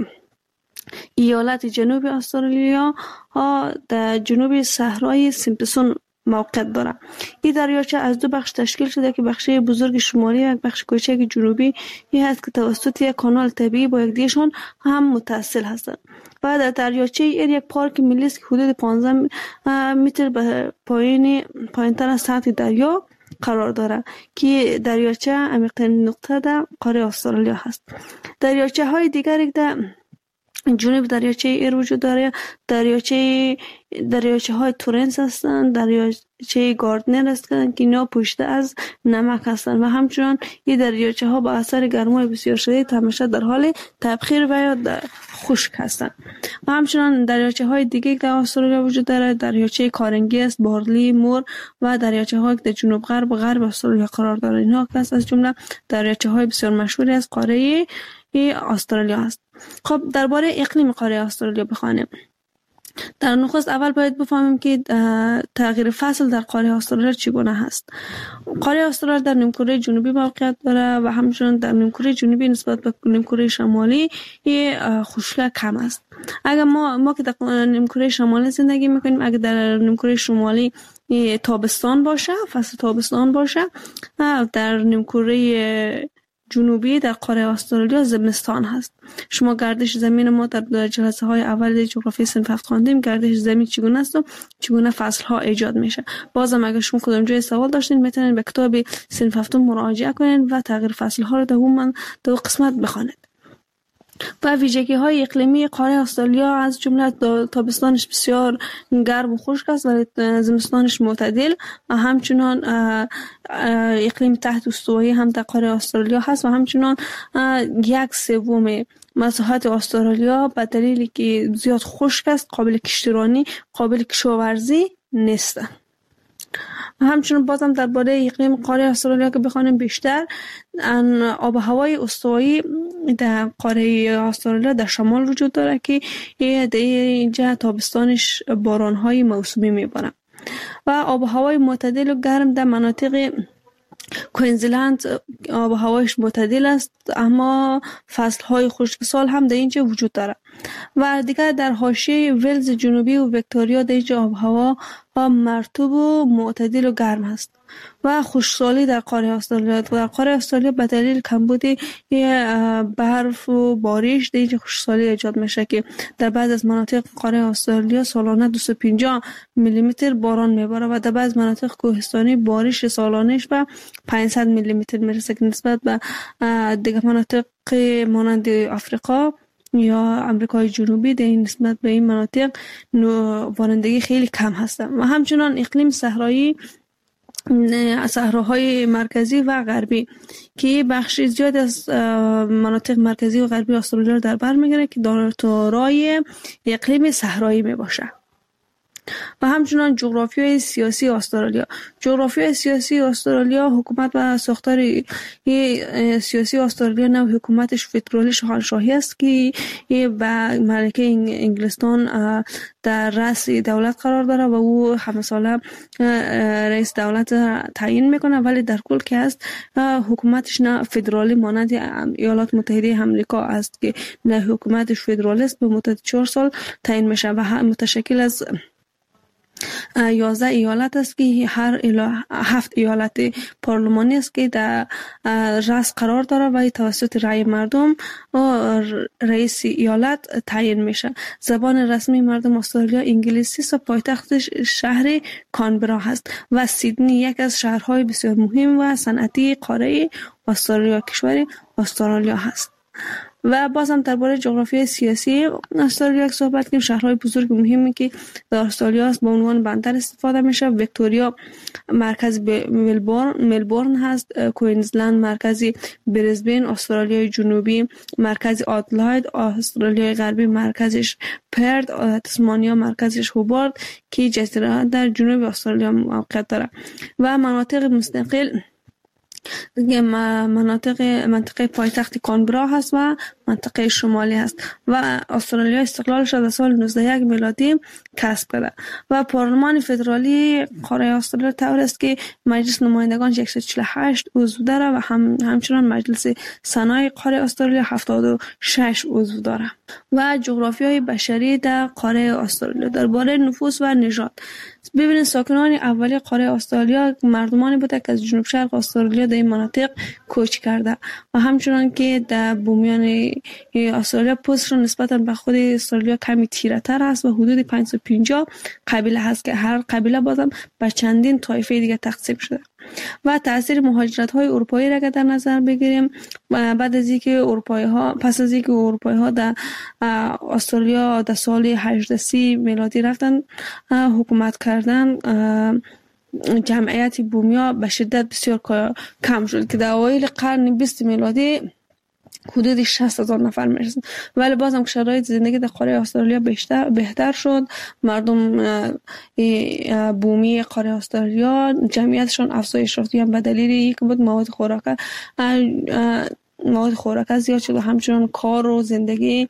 ایالت جنوب استرالیا ها در جنوب صحرای سیمپسون موقعیت داره. این دریاچه از دو بخش تشکیل شده که بخش بزرگ شمالی و بخش کوچک جنوبی این هست که توسط یک کانال طبیعی با یکدیگرشان هم متصل هستند. و در دریاچه این یک پارک ملی است که حدود پانزده متر به پایین پایینتر از سطح دریا قرار داره که دریاچه عمیق‌ترین نقطه در قاره استرالیا هست. دریاچه های دیگری در جنوب دریاچه ایر وجود داره. دریاچه دریاچه های تورنس هستند، دریاچه گاردنر هستند که اینا پوشیده از نمک هستند و همچنان این دریاچه ها با اثر گرمای بسیار شدید همیشه در حال تبخیر و یا خشک هستند. و همچنان دریاچه های دیگه در استرالیا وجود داره. دریاچه کارنگی است، بارلی، مور و دریاچه های که در جنوب غرب و غرب استرالیا قرار داره. اینها که از جمله دریاچه های بسیار مشهوری از قاره استرالیا است. خب درباره اقلیم قاره استرالیا بخوانیم. در نخست اول باید بفهمیم که تغییر فصل در قاره استرالیا چگونه هست. قاره استرالیا در نیمکره جنوبی موقعیت داره و همچنین در نیمکره جنوبی نسبت به نیمکره شمالی خشکی کم است. اگر ما ما که در نیمکره شمالی زندگی میکنیم، اگر در نیمکره شمالی تابستان باشه، فصل تابستان باشه، در نیمکره جنوبی در قاره استرالیا زمستان هست. شما گردش زمین ما در جلسه های اول جغرافی صنف هفت خواندیم گردش زمین چگونه است و چگونه فصل ها ایجاد میشه. بازم اگر شما کدام جای سوال داشتین میتونید به کتاب صنف هفت مراجعه کنید و تغییر فصل ها رو در اون در قسمت بخوانید. و ویژگی های اقلیمی قاره استرالیا از جمله تابستانش بسیار گرم و خشک است ولی زمستانش معتدل و همچنان اقلیم تحت استوایی هم در قاره استرالیا هست و همچنان یک سوم مساحت استرالیا به دلیلی که زیاد خشک است قابل کشتیرانی، قابل کشاورزی نیست. همچنین بازم درباره اقلیم قاره استرالیا که بخوانیم بیشتر، آب و هوای استوایی در قاره استرالیا در شمال وجود داره که در اینجا تابستانش باران‌های موسمی میباره و آب و هوای معتدل و گرم در مناطق کوینزلند آب و هوایش معتدل است، اما فصل‌های خشک سال هم در اینجا وجود داره. و دیگر در حاشیه ولز جنوبی و ویکتوریا در اینجا آب و هوا مرطوب و معتدل و گرم است. و خشکسالی در قاره استرالیا در قاره استرالیا به دلیل کمبود برف و بارش در اینجا خشکسالی ایجاد میشه که در بعض از مناطق قاره استرالیا سالانه دویست و پنجاه میلی متر باران میباره و در بعض مناطق کوهستانی بارش سالانش به پانصد میلی متر میرسه که نسبت به دیگر مناطق مانند آفریقا یا امریکای جنوبی در این نسبت به این مناطق بارندگی خیلی کم هستند. و همچنان اقلیم صحرایی صحراهای مرکزی و غربی که بخش زیاد از مناطق مرکزی و غربی استرالیا رو در بر میگیره که دارای اقلیم صحرایی میباشه. و همچنان جغرافیای سیاسی استرالیا جغرافیای سیاسی استرالیا حکومت و ساختار سیاسی استرالیا نوع حکومتش فدرالی شاهنشاهی است که به ملکه انگلستان در رأس دولت قرار داره و او همه ساله رئیس دولت تعیین میکنه، ولی در کل که است حکومتش نه فدرالی مانند ایالات متحده آمریکا است که نه حکومتش فدرالی است، به مدت چهار سال تعیین میشه و متشکل از یازده ایالت است که هر هفت ایالت پارلمانی است که در رأس قرار داره و توسط رأی مردم و رئیس ایالت تعیین میشه. زبان رسمی مردم استرالیا انگلیسی است و پایتختش شهر کانبرا هست و سیدنی یک از شهرهای بسیار مهم و صنعتی قاره استرالیا کشور استرالیا هست. و بازم درباره جغرافیای سیاسی استرالیا صحبت کنیم. شهرهای بزرگ مهمی که در استرالیا است با عنوان بندر استفاده میشه. ویکتوریا مرکز ملبورن ملبورن هست، کوینزلند مرکز بریزبن، استرالیای جنوبی مرکز آدلاید، استرالیای غربی مرکزش پرت، تسمانیا مرکزش هوبارت که جزیره در جنوب استرالیا موقعیت داره. و مناطق مستقل مناطق منطقه پایتخت کانبرا هست و منطقه شمالی هست و استرالیا استقلالش در سال نوزده صد و یک میلادی کسب کرده و پارلمان فدرالی قاره استرالیا طور است که مجلس نمایندگان صد و چهل و هشت عضو داره و هم همچنان مجلس سنای قاره استرالیا هفتاد و شش عضو داره. و جغرافیای بشری در قاره استرالیا درباره نفوس و نژاد ببینید ساکنان اولیه قاره استرالیا مردمانی بوده که از جنوب شرق استرالیا در این مناطق کوچ کرده و همچنان که در بومیان استرالیا پوستشون نسبت به خود استرالیا کمی تیره تر است و حدود پانصد و پنجاه قبیله هست که هر قبیله بازم به چندین طایفه دیگه تقسیم شده. و تاثیر مهاجرت های اروپایی را که در نظر بگیریم بعد از اینکه اروپایی ها پس از اینکه اروپایی ها در استرالیا در سال هجده سی میلادی رفتن حکومت کردن، جمعیت بومیا به شدت بسیار کم شد که در اوایل قرن بیستم میلادی حدود شصت هزار نفر میرسن. ولی بازم شرایط زندگی در قاره استرالیا بیشتر بهتر شد. مردم بومی قاره استرالیا جمعیتشون افزایش یافت به دلیل اینکه بود مواد خوراک مواد خوراک زیاد شد و همچنان کار و زندگی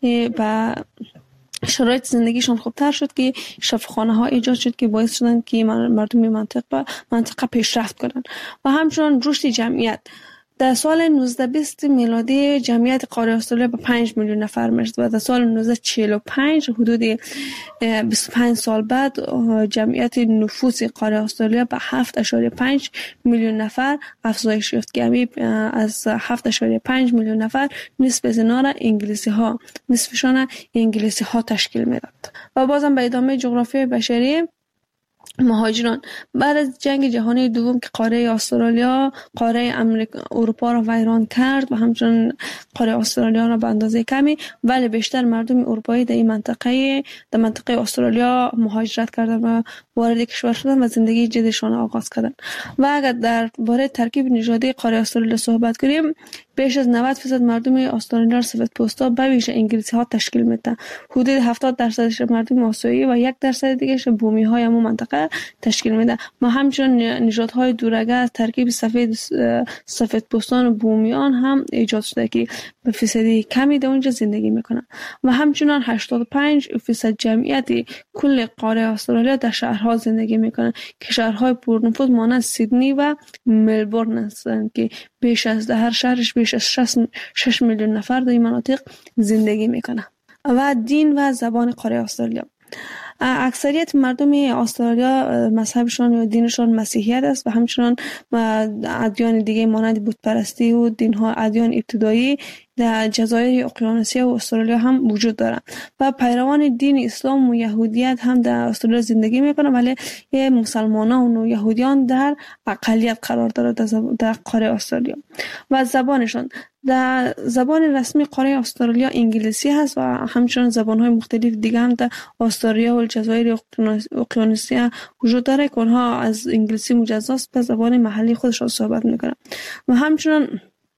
و شرایط زندگیشون خوبتر شد که شفاخانه ها ایجاد شد که باعث شدن که مردم منطقه منطقه پیشرفت کنن و همچنان رشد جمعیت. در سال نوزده بیست میلادی جمعیت قاره استرالیا به پنج میلیون نفر میرسید و در سال نوزده چهل و پنج حدود بیست و پنج سال بعد جمعیت نفوس قاره استرالیا به هفت اشاریه پنج میلیون نفر افزایش یافت که از هفت اشاریه پنج میلیون نفر نصف از اینا را انگلیسی ها نصفشان انگلیسی ها تشکیل میداد. و بازم به ادامه جغرافیای بشری، مهاجران بعد از جنگ جهانی دوم که قاره استرالیا قاره امریکا اروپا را ویران کرد و همچنین قاره استرالیا را به اندازه کمی ولی بیشتر مردم اروپایی در این منطقه در منطقه استرالیا مهاجرت کردند و وارد کشور شدند و زندگی جدیدشان آغاز کردند. و اگر در باره ترکیب نژادی قاره استرالیا صحبت کنیم، بیش از نود درصد مردم استرالیا سفیدپوستا به ویژه انگلیسی ها تشکیل میدن. حدود هفتاد درصدش مردم آسیایی و یک درصد دیگهش بومی های همون منطقه تشکیل میده. ما همچنین نژادهای دورگه از ترکیب سفید سفیدپوستان و بومیان هم ایجاد شده که به فیصدی کمی در اونجا زندگی میکنن و همچنین هشتاد و پنج درصد جمعیت کل قاره استرالیا در شهرها زندگی میکنن که شهرهای پرنفوذ مانند سیدنی و ملبورن هستند که بیش از هر شهرش بیش از شش میلیون نفر در این مناطق زندگی میکنن. و دین و زبان قاره استرالیا، اکثریت مردم استرالیا مذهبشان و دینشان مسیحیت است و همچنان ادیان دیگه مانند بت پرستی و دین‌ها ادیان ابتدایی در جزایر اقیانوسی و استرالیا هم وجود دارند و پیروان دین اسلام و یهودیت هم در استرالیا زندگی میکنند، ولی مسلمانان و یهودیان در اقلیت قرار دارند در قاره استرالیا. و زبانشان، در زبان رسمی قاره استرالیا انگلیسی هست و همچنین زبان‌های مختلف دیگه هم در استرالیا و الجزایر اقیانوسی وجود داره که اونها از انگلیسی مجزاست به زبان محلی خودشان صحبت میکنند. و همچنین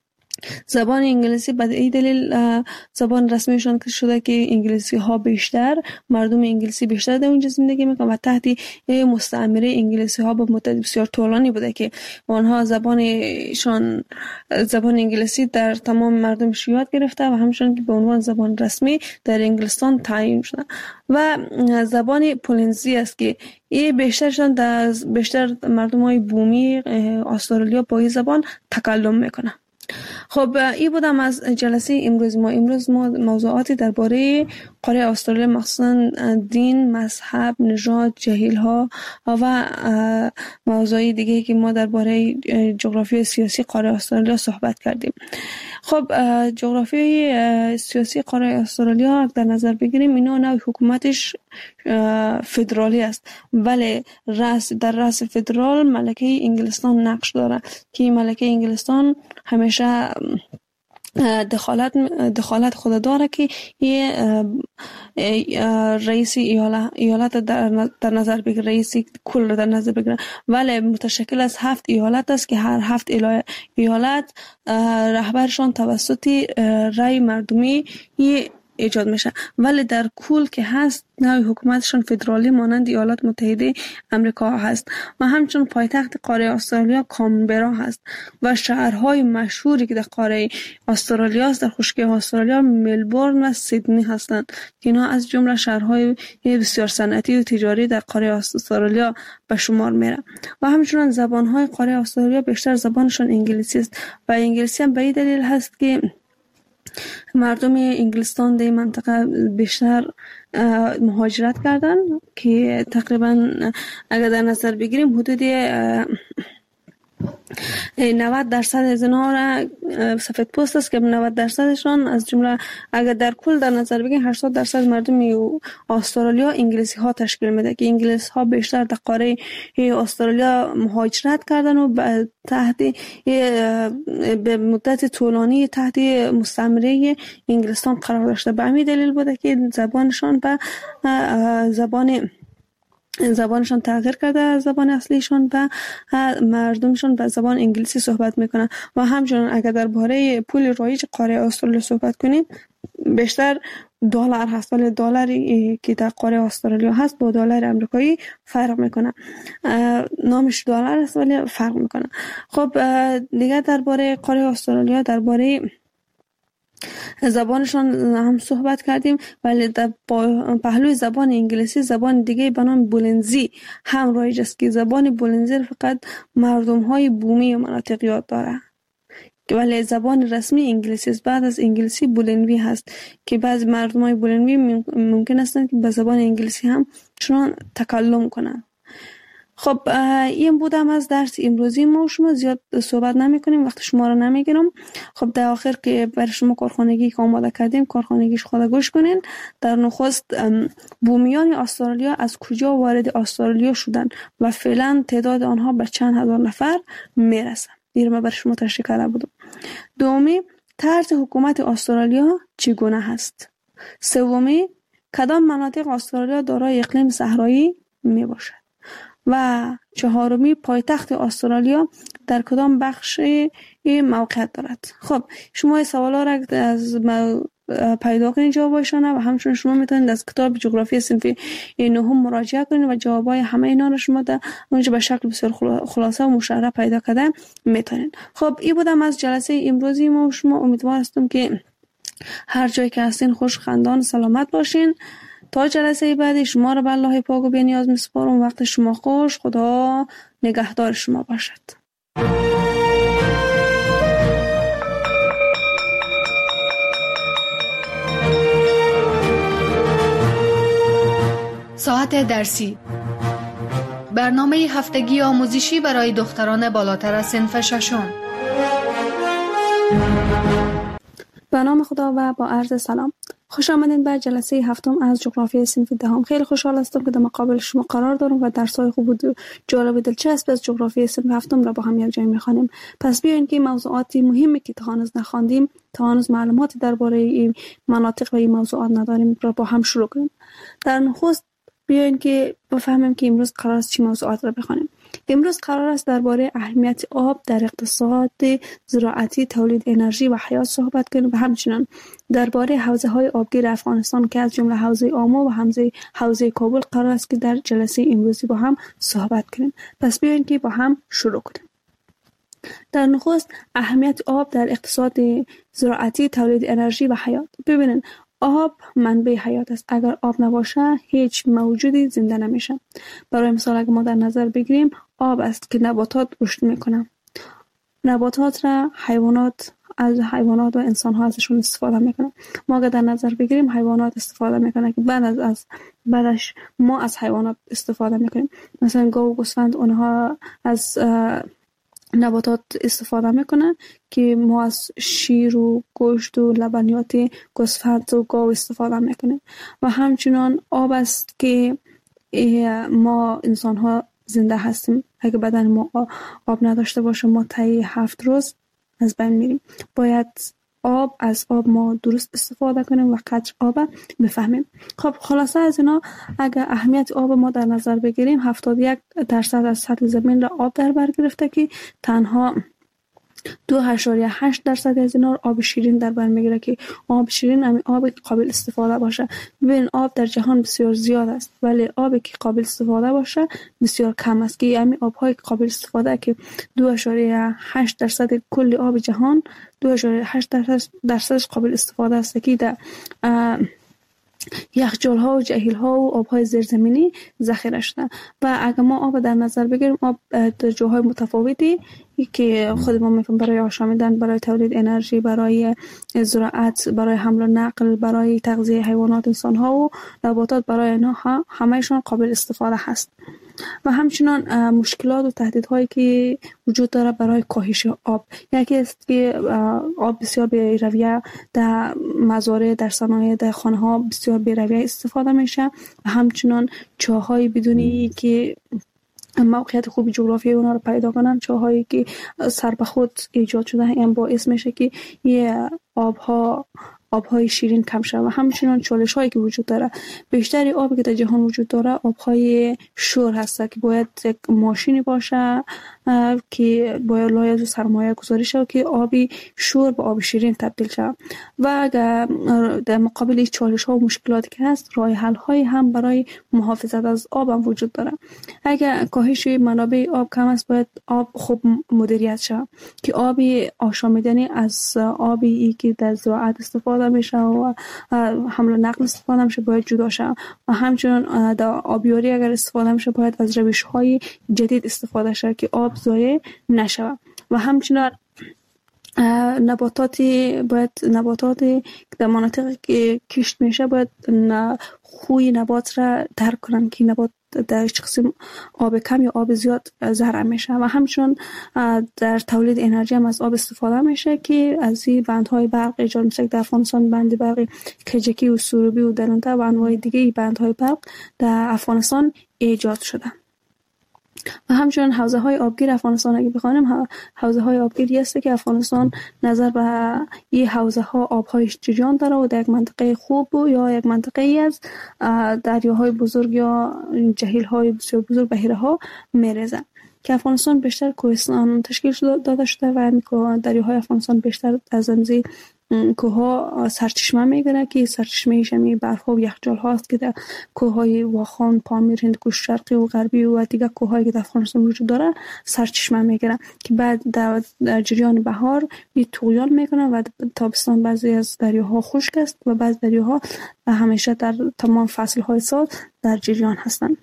زبان انگلیسی به این دلیل زبان رسمیشان شده که انگلیسی ها بیشتر مردم انگلیسی بیشتر در اونجا زندگی میکنن و تحت مستعمره انگلیسی ها به مدت بسیار طولانی بوده که آنها زبانشان زبان انگلیسی در تمام مردمش یاد گرفته و همچنین که به عنوان زبان رسمی در انگلستان تعیین شده. و زبان پولنزی است که این بیشترشان در بیشتر مردم های بومی استرالیا با این زبان تکلم میکنن. خب این بودم از جلسه امروز ما. امروز ما موضوعاتی درباره قاره استرالیا مخصوصا دین، مذهب، نژاد، جهیل ها و موضوعی دیگه که ما درباره جغرافی سیاسی قاره استرالیا صحبت کردیم. خب جغرافی سیاسی قاره استرالیا در نظر بگیریم، اینا نوع حکومتش فدرالی است، ولی رأس در رأس فدرال ملکه انگلستان نقش داره که ملکه انگلستان همیشه دخالت دخالت خود داره که یه رئیس ایالت ایالت در, در نظر بگیره، رئیس کل در نظر بگیره، ولی متشکل از هفت ایالت است که هر هفت ایالت رهبرشان توسط رای مردمی ایجاد میشه، ولی در کل که هست نوع حکومتشان فدرالی مانند ایالات متحده امریکا هست و همچنین پایتخت قاره استرالیا کانبرا هست و شهرهای مشهوری که در قاره استرالیا است در خشکی استرالیا ملبورن و سیدنی هستند که اینا از جمله شهرهای بسیار صنعتی و تجاری در قاره استرالیا به شمار میره. و همچنین زبانهای قاره استرالیا بیشتر زبانشان انگلیسی است و انگلیسی هم به این دلیل هست که مردم انگلستان در منطقه بیشتر مهاجرت کردن که تقریبا اگر در نظر بگیریم حدود نود درصد از اینها را سفید پوست است که نود درصدشان از جمله اگر در کل در نظر بگیریم هشتاد درصد مردم استرالیا انگلیسی ها تشکیل میده که انگلیس ها بیشتر در قاره استرالیا مهاجرت کردن و تحت به مدت طولانی تحت مستعمره انگلستان قرار داشته. به همین دلیل بوده که زبانشان به زبان زبانشان تغییر کرده از زبان اصلیشان و مردمشان به زبان انگلیسی صحبت میکنن. و همچنین اگر درباره پول رایج قاره استرالیا صحبت کنیم بیشتر دلار هست، ولی دلاری که در قاره استرالیا هست با دلار آمریکایی فرق میکنه. نامش دلار است ولی فرق میکنه. خب دیگه درباره قاره استرالیا درباره زبانشان هم صحبت کردیم، ولی در پهلوی زبان انگلیسی زبان دیگه به نام بولنزی هم رایج است که زبان بولنزی فقط مردم های بومی مناطق یاد داره، ولی زبان رسمی انگلیسی است. بعد از انگلیسی بولنوی هست که بعضی مردم های بولنوی ممکن است که به زبان انگلیسی هم چنان تکلم کنند. خب این بودم از درس امروزی ما. شما زیاد صحبت نمی کنیم، وقت شما رو نمی گیرم. خب در آخر که برای شما کارخانگی که آماده کردیم کارخانگیش خود گوش کنین. در نخست بومیان استرالیا از کجا وارد استرالیا شدن و فعلا تعداد آنها به چند هزار نفر می رسن. دیر ما برای شما تشریح کرده بودم. دومی، طرز حکومت استرالیا چگونه هست. سومی، کدام مناطق استرالیا دارای اقلیم صحرایی می باشد. و چهارمی، پایتخت استرالیا در کدام بخش موقعیت دارد. خب شما سوالا را از پیدا کنید جوابایشان و همچنین شما میتونید از کتاب جغرافی صنف نهم مراجعه کنید و جوابای همه اینا رو شما در اونجا به شکل بسیار خلاصه و مشرح پیدا کرده میتونید. خب این بودم از جلسه امروزی ما. شما امیدوار هستم که هر جای که هستین خوش خندان سلامت باشین. تا جلسه بعدی شما را به الله پاک و بی‌نیاز میسپارم. وقت شما خوش. خدا نگهدار شما باشد. ساعت درسی، برنامه هفتگی آموزشی برای دختران بالاتر از صنف ششم. به نام خدا و با عرض سلام. خوش آمدین به جلسه هفتم از جغرافی صنف دهم. خیلی خوشحال هستم که در مقابل شما قرار دارم و درس‌های خوب و جالب دلچسب از جغرافی صنف هفتم را با هم یک جای می‌خوانیم. پس بیاین که موضوعاتی مهمی که تا هنوز نخواندیم، تا هنوز معلوماتی درباره این مناطق و این موضوعات نداریم را با هم شروع کنیم. در نخست بیاین که بفهمیم که امروز قرار است چه موضوعات را بخوانیم. امروز قرار است درباره اهمیت آب در اقتصاد زراعتی، تولید انرژی و حیات صحبت کنیم و همچنین درباره حوزه‌های آبگیر افغانستان که از جمله حوزه آمو و حوزه حوزه کابل قرار است که در جلسه امروزی با هم صحبت کنیم. پس بیاین که با هم شروع کنیم. در نخست اهمیت آب در اقتصاد زراعتی، تولید انرژی و حیات. ببینید آب منبع حیات است. اگر آب نباشه هیچ موجودی زنده نمیشه. برای مثال اگر ما در نظر بگیریم آب است که نباتات رشد میکنه. نباتات را حیوانات از حیوانات و انسان ها ازشون استفاده میکنن. ما اگر در نظر بگیریم حیوانات استفاده میکنن که بعد از, از بعدش ما از حیوانات استفاده میکنیم. مثلا گاو و گوسفند اونها از نباتات استفاده میکنن که ما از شیر و گوشت و لبنیات گوسفند و گاو استفاده میکنیم. و همچنان آب است که ما انسان ها زنده هستیم. اگه بدن ما آب نداشته باشه ما طی هفت روز از بین میریم. باید آب از آب ما درست استفاده کنیم و قدر آب بفهمیم. خب خلاصه از اینا اگر اهمیت آب ما در نظر بگیریم هفتاد و یک درصد از سطح زمین را آب در بر گرفته که تنها دو اشاریه هشت درصد از اینا آب شیرین در بر میگیره که آب شیرین همین آب قابل استفاده باشه. ببین آب در جهان بسیار زیاد است ولی آبی که قابل استفاده باشه بسیار کم است که همین آب‌های قابل استفاده که دو اشاریه هشت درصد کل آب جهان دو اشاریه هشت درصدش قابل استفاده است که در یخچال ها و جهیل ها و آب های زیرزمینی ذخیره شده. و اگر ما آب در نظر بگیریم آب در جاهای متفاوتی که خود ما میفهمیم برای آشامیدن، برای تولید انرژی، برای زراعت، برای حمل و نقل، برای تغذیه حیوانات، انسان ها و نباتات، برای اینها همهشون قابل استفاده هست. و همچنان مشکلات و تهدیدهایی که وجود داره برای کاهش آب، یکی است که آب بسیار به رویه در مزارع، در صنایع، در خانه ها بسیار به رویه استفاده میشه و همچنان چاهای بدونی که موقعیت خوبی جغرافیایی اونا رو پیدا کنن، چاهایی که سر به خود ایجاد شده هم باعث میشه که یه آبها آبهای شیرین کم شود. و همچنین چالش هایی که وجود داره، بیشتری آبی که در جهان وجود داره آبهای شور هست که باید یک ماشینی باشه که باید لایز سرمایه گذاری شود که آبی شور به آب شیرین تبدیل شود. و اگر در مقابل چالش ها و مشکلاتی که هست، راه حل هایی هم برای محافظت از آب هم وجود داره. اگر کاهش منابع آب کم است، باید آب خوب مدیریت شود که آبی آشامیدنی از آبی که در زراعت استفاده میشه و حمل و نقل استفاده میشه باید جدا شه. و همچنین در آبیاری اگر استفاده میشه باید از روش های جدید استفاده شه که آب ضایع نشه. و همچنین نباتاتی باید نباتاتی در مناطقی که کشت میشه باید خوی نبات را درک کنن که نبات در قسم آب کم یا آب زیاد ضرر میشه. و همچنین در تولید انرژی هم از آب استفاده میشه که از این بندهای برق ایجاد میشه. در افغانستان بند برق کجکی و سروبی و درونته و انواع دیگه بندهای برق در افغانستان ایجاد شده. و همچنین حوزه های آبگیر افغانستان اگه بخوانیم، حوزه های آبگیری است که افغانستان نظر به این حوزه ها آبهای جریان داره و در یک منطقه خوب یا یک منطقه ای از دریاهای بزرگ یا جهیل های بسیار بزرگ بحیره ها میرزه که افغانستان بیشتر کوهستان تشکیل داده شده و دریاهای افغانستان بیشتر از امزی کوها سرچشمه میگیره که سرچشمه شمی برف ها و یخچال هاست که در کوههای واخان، پامیر، هندوکش شرقی و غربی و دیگر کوهایی که در افغانستان وجود داره سرچشمه میگیره که بعد در, در جریان بهار می طغیان میکنه و تابستان بعضی از دریاها خشک است و بعضی دریاها همیشه در تمام فصل های سال در جریان هستند.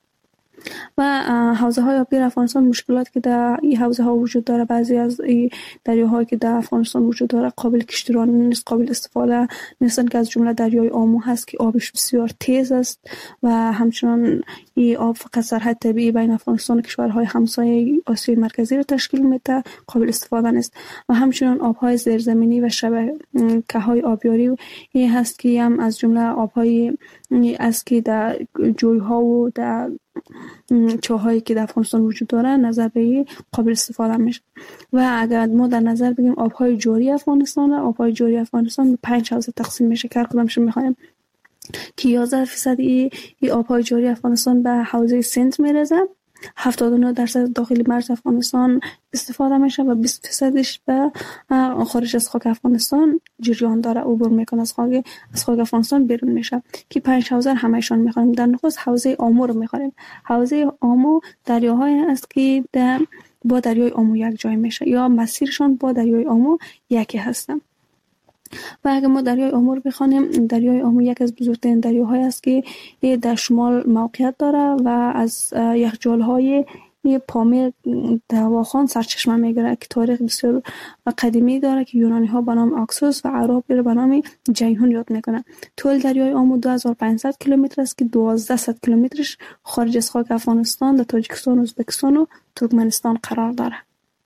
و حوزه های آبگیر افغانستان مشکلات که در این حوزه ها وجود داره، بعضی از دریاهایی که در افغانستان وجود داره قابل کشتیرانی نیست، قابل استفاده نیستن که از جمله دریای آمو هست که آبش بسیار تیز است و همچنان این آب فقط سرحد طبیعی بین افغانستان و کشورهای همسایه آسیای مرکزی را تشکیل میده، قابل استفاده نیست. و همچنان آبهای زیرزمینی و شبکه‌های آبیاری هست که هم از جمله آبهای است که در جوی‌ها و در چاهایی که در افغانستان وجود داره نظر به قابل استفاده میشه. و اگر ما در نظر بگیریم آبهای جاری افغانستان، آبهای جاری افغانستان به پنج حوزه تقسیم میشه که هر کدامش میخوایم که یازده درصد ای آبهای جاری افغانستان به حوزه سند میرسه، هفتاد و نه درصد داخل مرز افغانستان استفاده میشه و بیست درصدش به خارج از خاک افغانستان جریان داره، عبور میکنه از خاک از خاک افغانستان بیرون میشه که پنج حوزه همشون میخوایم. در نخست حوزه آمو رو میخوایم. حوزه آمو دریاهایی است که در با دریای آمو یک جای میشه یا مسیرشان با دریای آمو یکی هستن. و اگر ما دریای آمو رو بخوانیم، دریای آمو یک از بزرگترین دریاهایی است که در شمال موقعیت داره و از یخچال‌های پامیر در واخان سرچشمه میگیره که تاریخ بسیار قدیمی داره که یونانی ها به نام آکسوس و عرب به نام جیهون یاد میکنن. طول دریای آمو دو هزار و پانصد کیلومتر است که دوازده کیلومترش خارج از خاک افغانستان در تاجیکستان، ازبکستان و ترکمنستان قرار داره.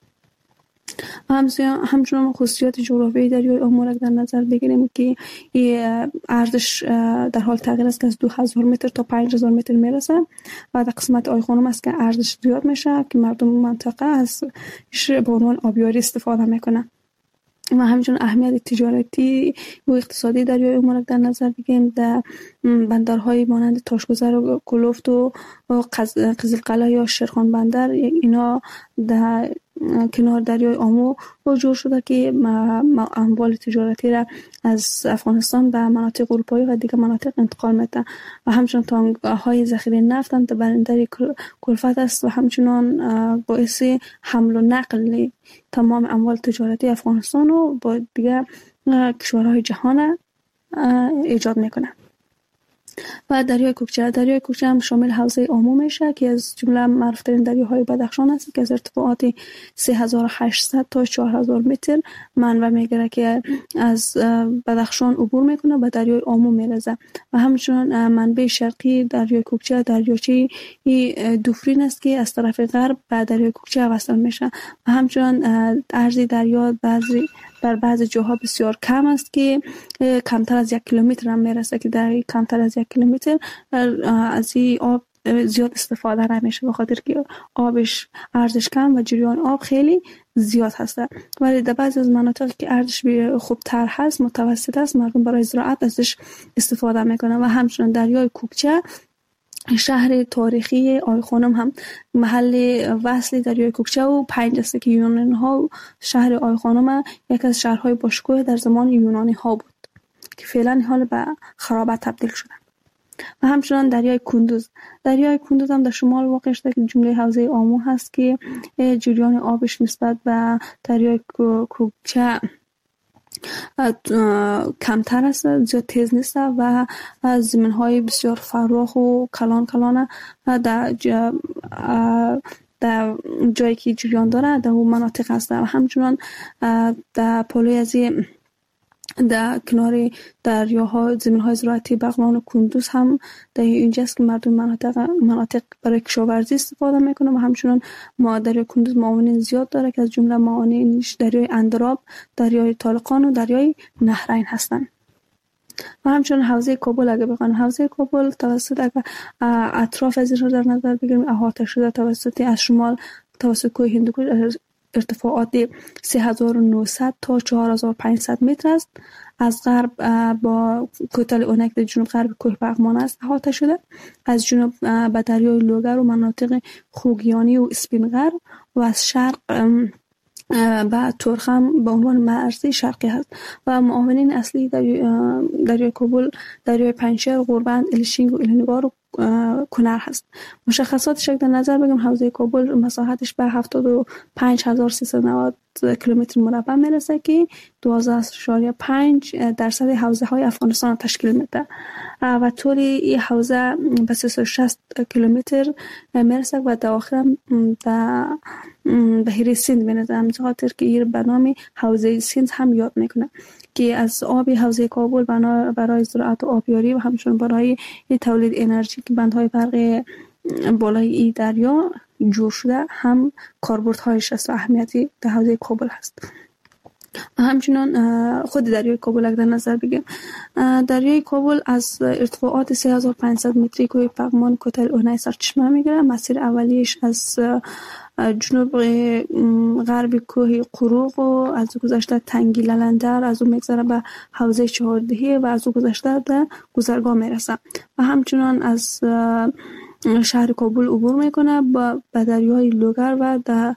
همچنان خصوصیات جغرافیایی دریای آمو را در نظر بگیریم که ارزش در حال تغییر است که از دو هزار متر تا پنج هزار متر میرسه و در قسمت آی خانم است که ارزش زیاد میشه که مردم منطقه از به عنوان آبیاری استفاده میکنن. و همچنین اهمیت تجارتی و اقتصادی دریای آمو را در نظر بگیریم. در بندرهای مانند تاشگذر و کلفت و قزلقلعه یا شیرخان بندر اینا در کنار دریای آمو جور شده که اموال تجارتی را از افغانستان به مناطق اروپایی و دیگر مناطق انتقال میده. و همچنین تانک‌های ذخیره نفت هم در بندر کلفت است و همچنین باعث حمل و نقل تمام اموال تجارتی افغانستان رو با دیگر کشورهای جهان ایجاد میکنه. و دریای کوکچه دریای کوکچه هم شامل حوزه آمو میشه که از جمله معروف‌ترین دریاهای بدخشان است که از ارتفاعات سه هزار و هشتصد تا چهار هزار متر منبع میگیره که از بدخشان عبور میکنه به دریای آمو میرسه و همچنین منبع شرقی دریای کوکچه دریاچه دوفرین است که از طرف غرب به دریای کوکچه وصل میشه و همچنین عرض دریا بعضی در بعضی جاها بسیار کم است که کمتر از یک کیلومتر هم میرسه که در کمتر از یک کیلومتر از این آب زیاد استفاده نمیشه به خاطر که آبش ارزش کم و جریان آب خیلی زیاد هست. ولی در بعضی از مناطق که ارزش خوبتر هست متوسط است مردم برای زراعت ازش استفاده میکنن و همچنین دریای کوکچه شهر تاریخی آی خانم هم محل وصل دریای کوکچه و پنج است که یونانی ها شهر آی خانم یک از شهرهای باشکوه در زمان یونانی ها بود که فعلا حال به خرابت تبدیل شده. و همچنان دریای کندوز دریای کندوز هم در شمال واقع شده که جمله حوزه آمو هست که جریان آبش نسبت به دریای کوکچه کمتر است زیاد تیز نیست و زمین های بسیار فراخ و کلان کلانه در جا در جایی که جریان داره در اون مناطق هست و همچنان در پلوی از در کنار دریاها زمین‌های زراعتی بغلان و کندوز هم در اینجاست که مردم مناطق مناطق برای کشاورزی استفاده میکنه و همچنان ما دریای کندوز معاونین زیاد داره که از جمله معاونینش دریای اندراب، دریای طالقان و دریای نهرین هستند. و همچنان حوزه کابل اگه بخوان حوزه کابل توسط اگه اطراف از این رو در نظر بگیریم احاطه شده توسط از شمال توسط کوه هندوکش ارتفاعات سه هزار و نهصد تا چهار هزار و پانصد متر است. از غرب با کوتل اونک در جنوب غرب کوه پغمان است احاطه شده. از جنوب به دریای لوگر و مناطق خوگیانی و اسپینغر و از شرق و ترخم به عنوان مرزی شرقی هست و معاونین اصلی دریای دریای کابل دریای پنجشیر، غوربند، الشینگ و الینگار و کنر هست. مشخصاتش در نظر بگیم حوزه کابل مساحتش به هفتاد و پنج هزار و سیصد و نود کیلومتر مربع میرسه که دوازده اشاریه پنج درصد حوزه های افغانستان تشکیل میده و طول این حوزه به سیصد و شصت کیلومتر میرسه و در آخر در بحیره سند میرسه. همین خاطر که این به نام حوزه سند هم یاد میکنه که از آب حوزه کابل برای زراعت و آبیاری و همچنین برای تولید انرژی که بندهای برق بالای این دریا جور شده هم کاربردهایش است و اهمیتی در حوزه کابل هست. و همچنین خود دریای کابل اگر در نظر بگیم دریای کابل از ارتفاعات سه هزار و پانصد متری کوه پغمان کوتل اونای سرچشمه میگیره. مسیر اولیش از جنوب غرب کوه قروق و از گذشته تنگی للندر از اون میگذره به حوزه چهاردهی و از اون گذشته به گذرگاه میرسه و همچنان از شهر کابل عبور میکنه با دریای لوگر و در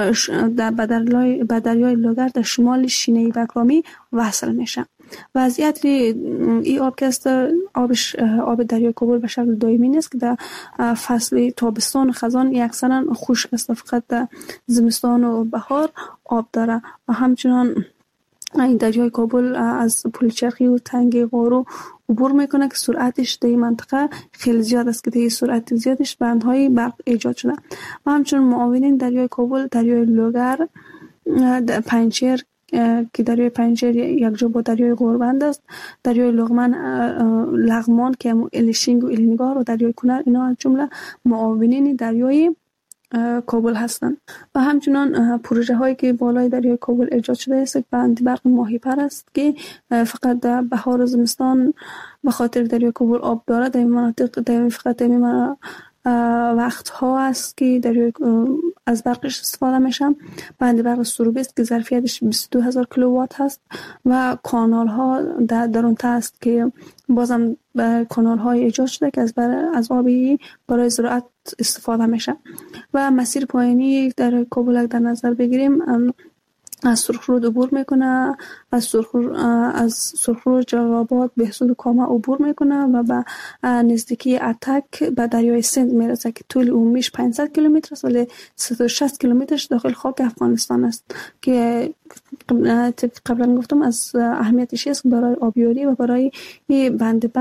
در دریای لوگر در شمال شینه بکرامی وصل میشه. وضعیت این آب که است آبش آب دریای کابل به شکل دائمی نیست که در فصل تابستان و خزان اکثرا خشک است، فقط در زمستان و بهار آب داره و همچنان این دریای کابل از پل چرخی و تنگه غارو عبور میکنه که سرعتش در این منطقه خیلی زیاد است که در این سرعت زیادش بندهای برق ایجاد شده و همچنین معاونین دریای کابل دریای لوگر، پنجشیر که دریای پنجشیر یک جا با دریای غوربند است، دریای لغمان لغمان که الشینگ و الینگار و دریای کنر اینا از جمله معاونین دریای کابل هستند و همچنان پروژه هایی که بالای دریای کابل ایجاد شده است بند برق ماهی پر است که فقط در بهار و زمستان به خاطر دریای کابل آب داره در این مناطق در فقط در این وقت ها است که دریای از برقش استفاده میشن. بند برق سروبی است که ظرفیتش بیست و دو هزار کیلووات هست و کانال ها در درونتا است که بازم کانال های ایجاد شده که از بر از آبی برای زراعت استفاده میشه و مسیر پایینی در کابل در نظر بگیریم از سرخرود عبور میکنه، از سرخرود از سرخرود جلال‌آباد بهسود و کامه عبور میکنه و به نزدیکی اتک به دریای سند میرسه که طول عمومیش پانصد کیلومتر است ولی صد و شصت کیلومترش داخل خاک افغانستان است که قبلا گفتم از اهمیتش است برای آبیاری و برای بند برق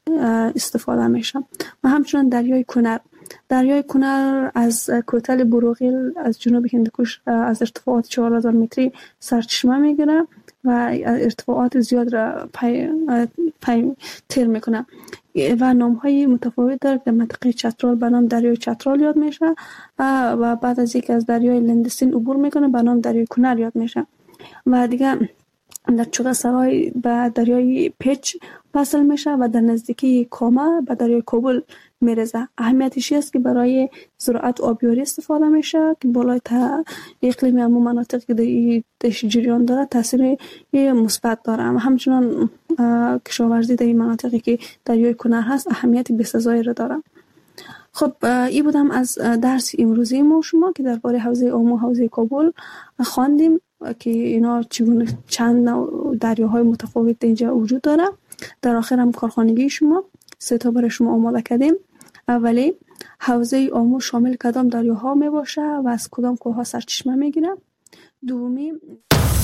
استفاده میشه. و همچنین دریای کنر دریای کنر از کوتل بروغیل از جنوب هندوکش از ارتفاعات چهار هزار متری سرچشمه میگیره و ارتفاعات زیاد را پی, پی تیر میکنه و نامهای متفاوت داره که منطقه چترال به نام دریای چترال یاد میشه و بعد از یک از دریای لندستین عبور میکنه به نام دریای کنر یاد میشه و دیگه در چوغه سرای به دریای پیچ وصل میشه و در نزدیکی کاما به دریای کابل میرسه. اهمیتش است که برای زراعت آبیاری استفاده میشه که بالای تا اقلیمی همون مناطق که در جریان داره تاثیر مثبت داره و همچنان کشاورزی در این مناطقی که دریای کنر هست اهمیت بسزایی را داره. خب این بودم از درس امروزی ما شما که درباره حوزه آمو حوزه کابل خواندیم که اینا چگونه چند نوع دریاهای متفاوت اینجا وجود داره. در آخر هم کارخانگی شما سه تا برای شما آماده کردیم. اولی حوزه آمو شامل کدام دریاها می باشه و از کدام کوهها سرچشمه می گیره. دومی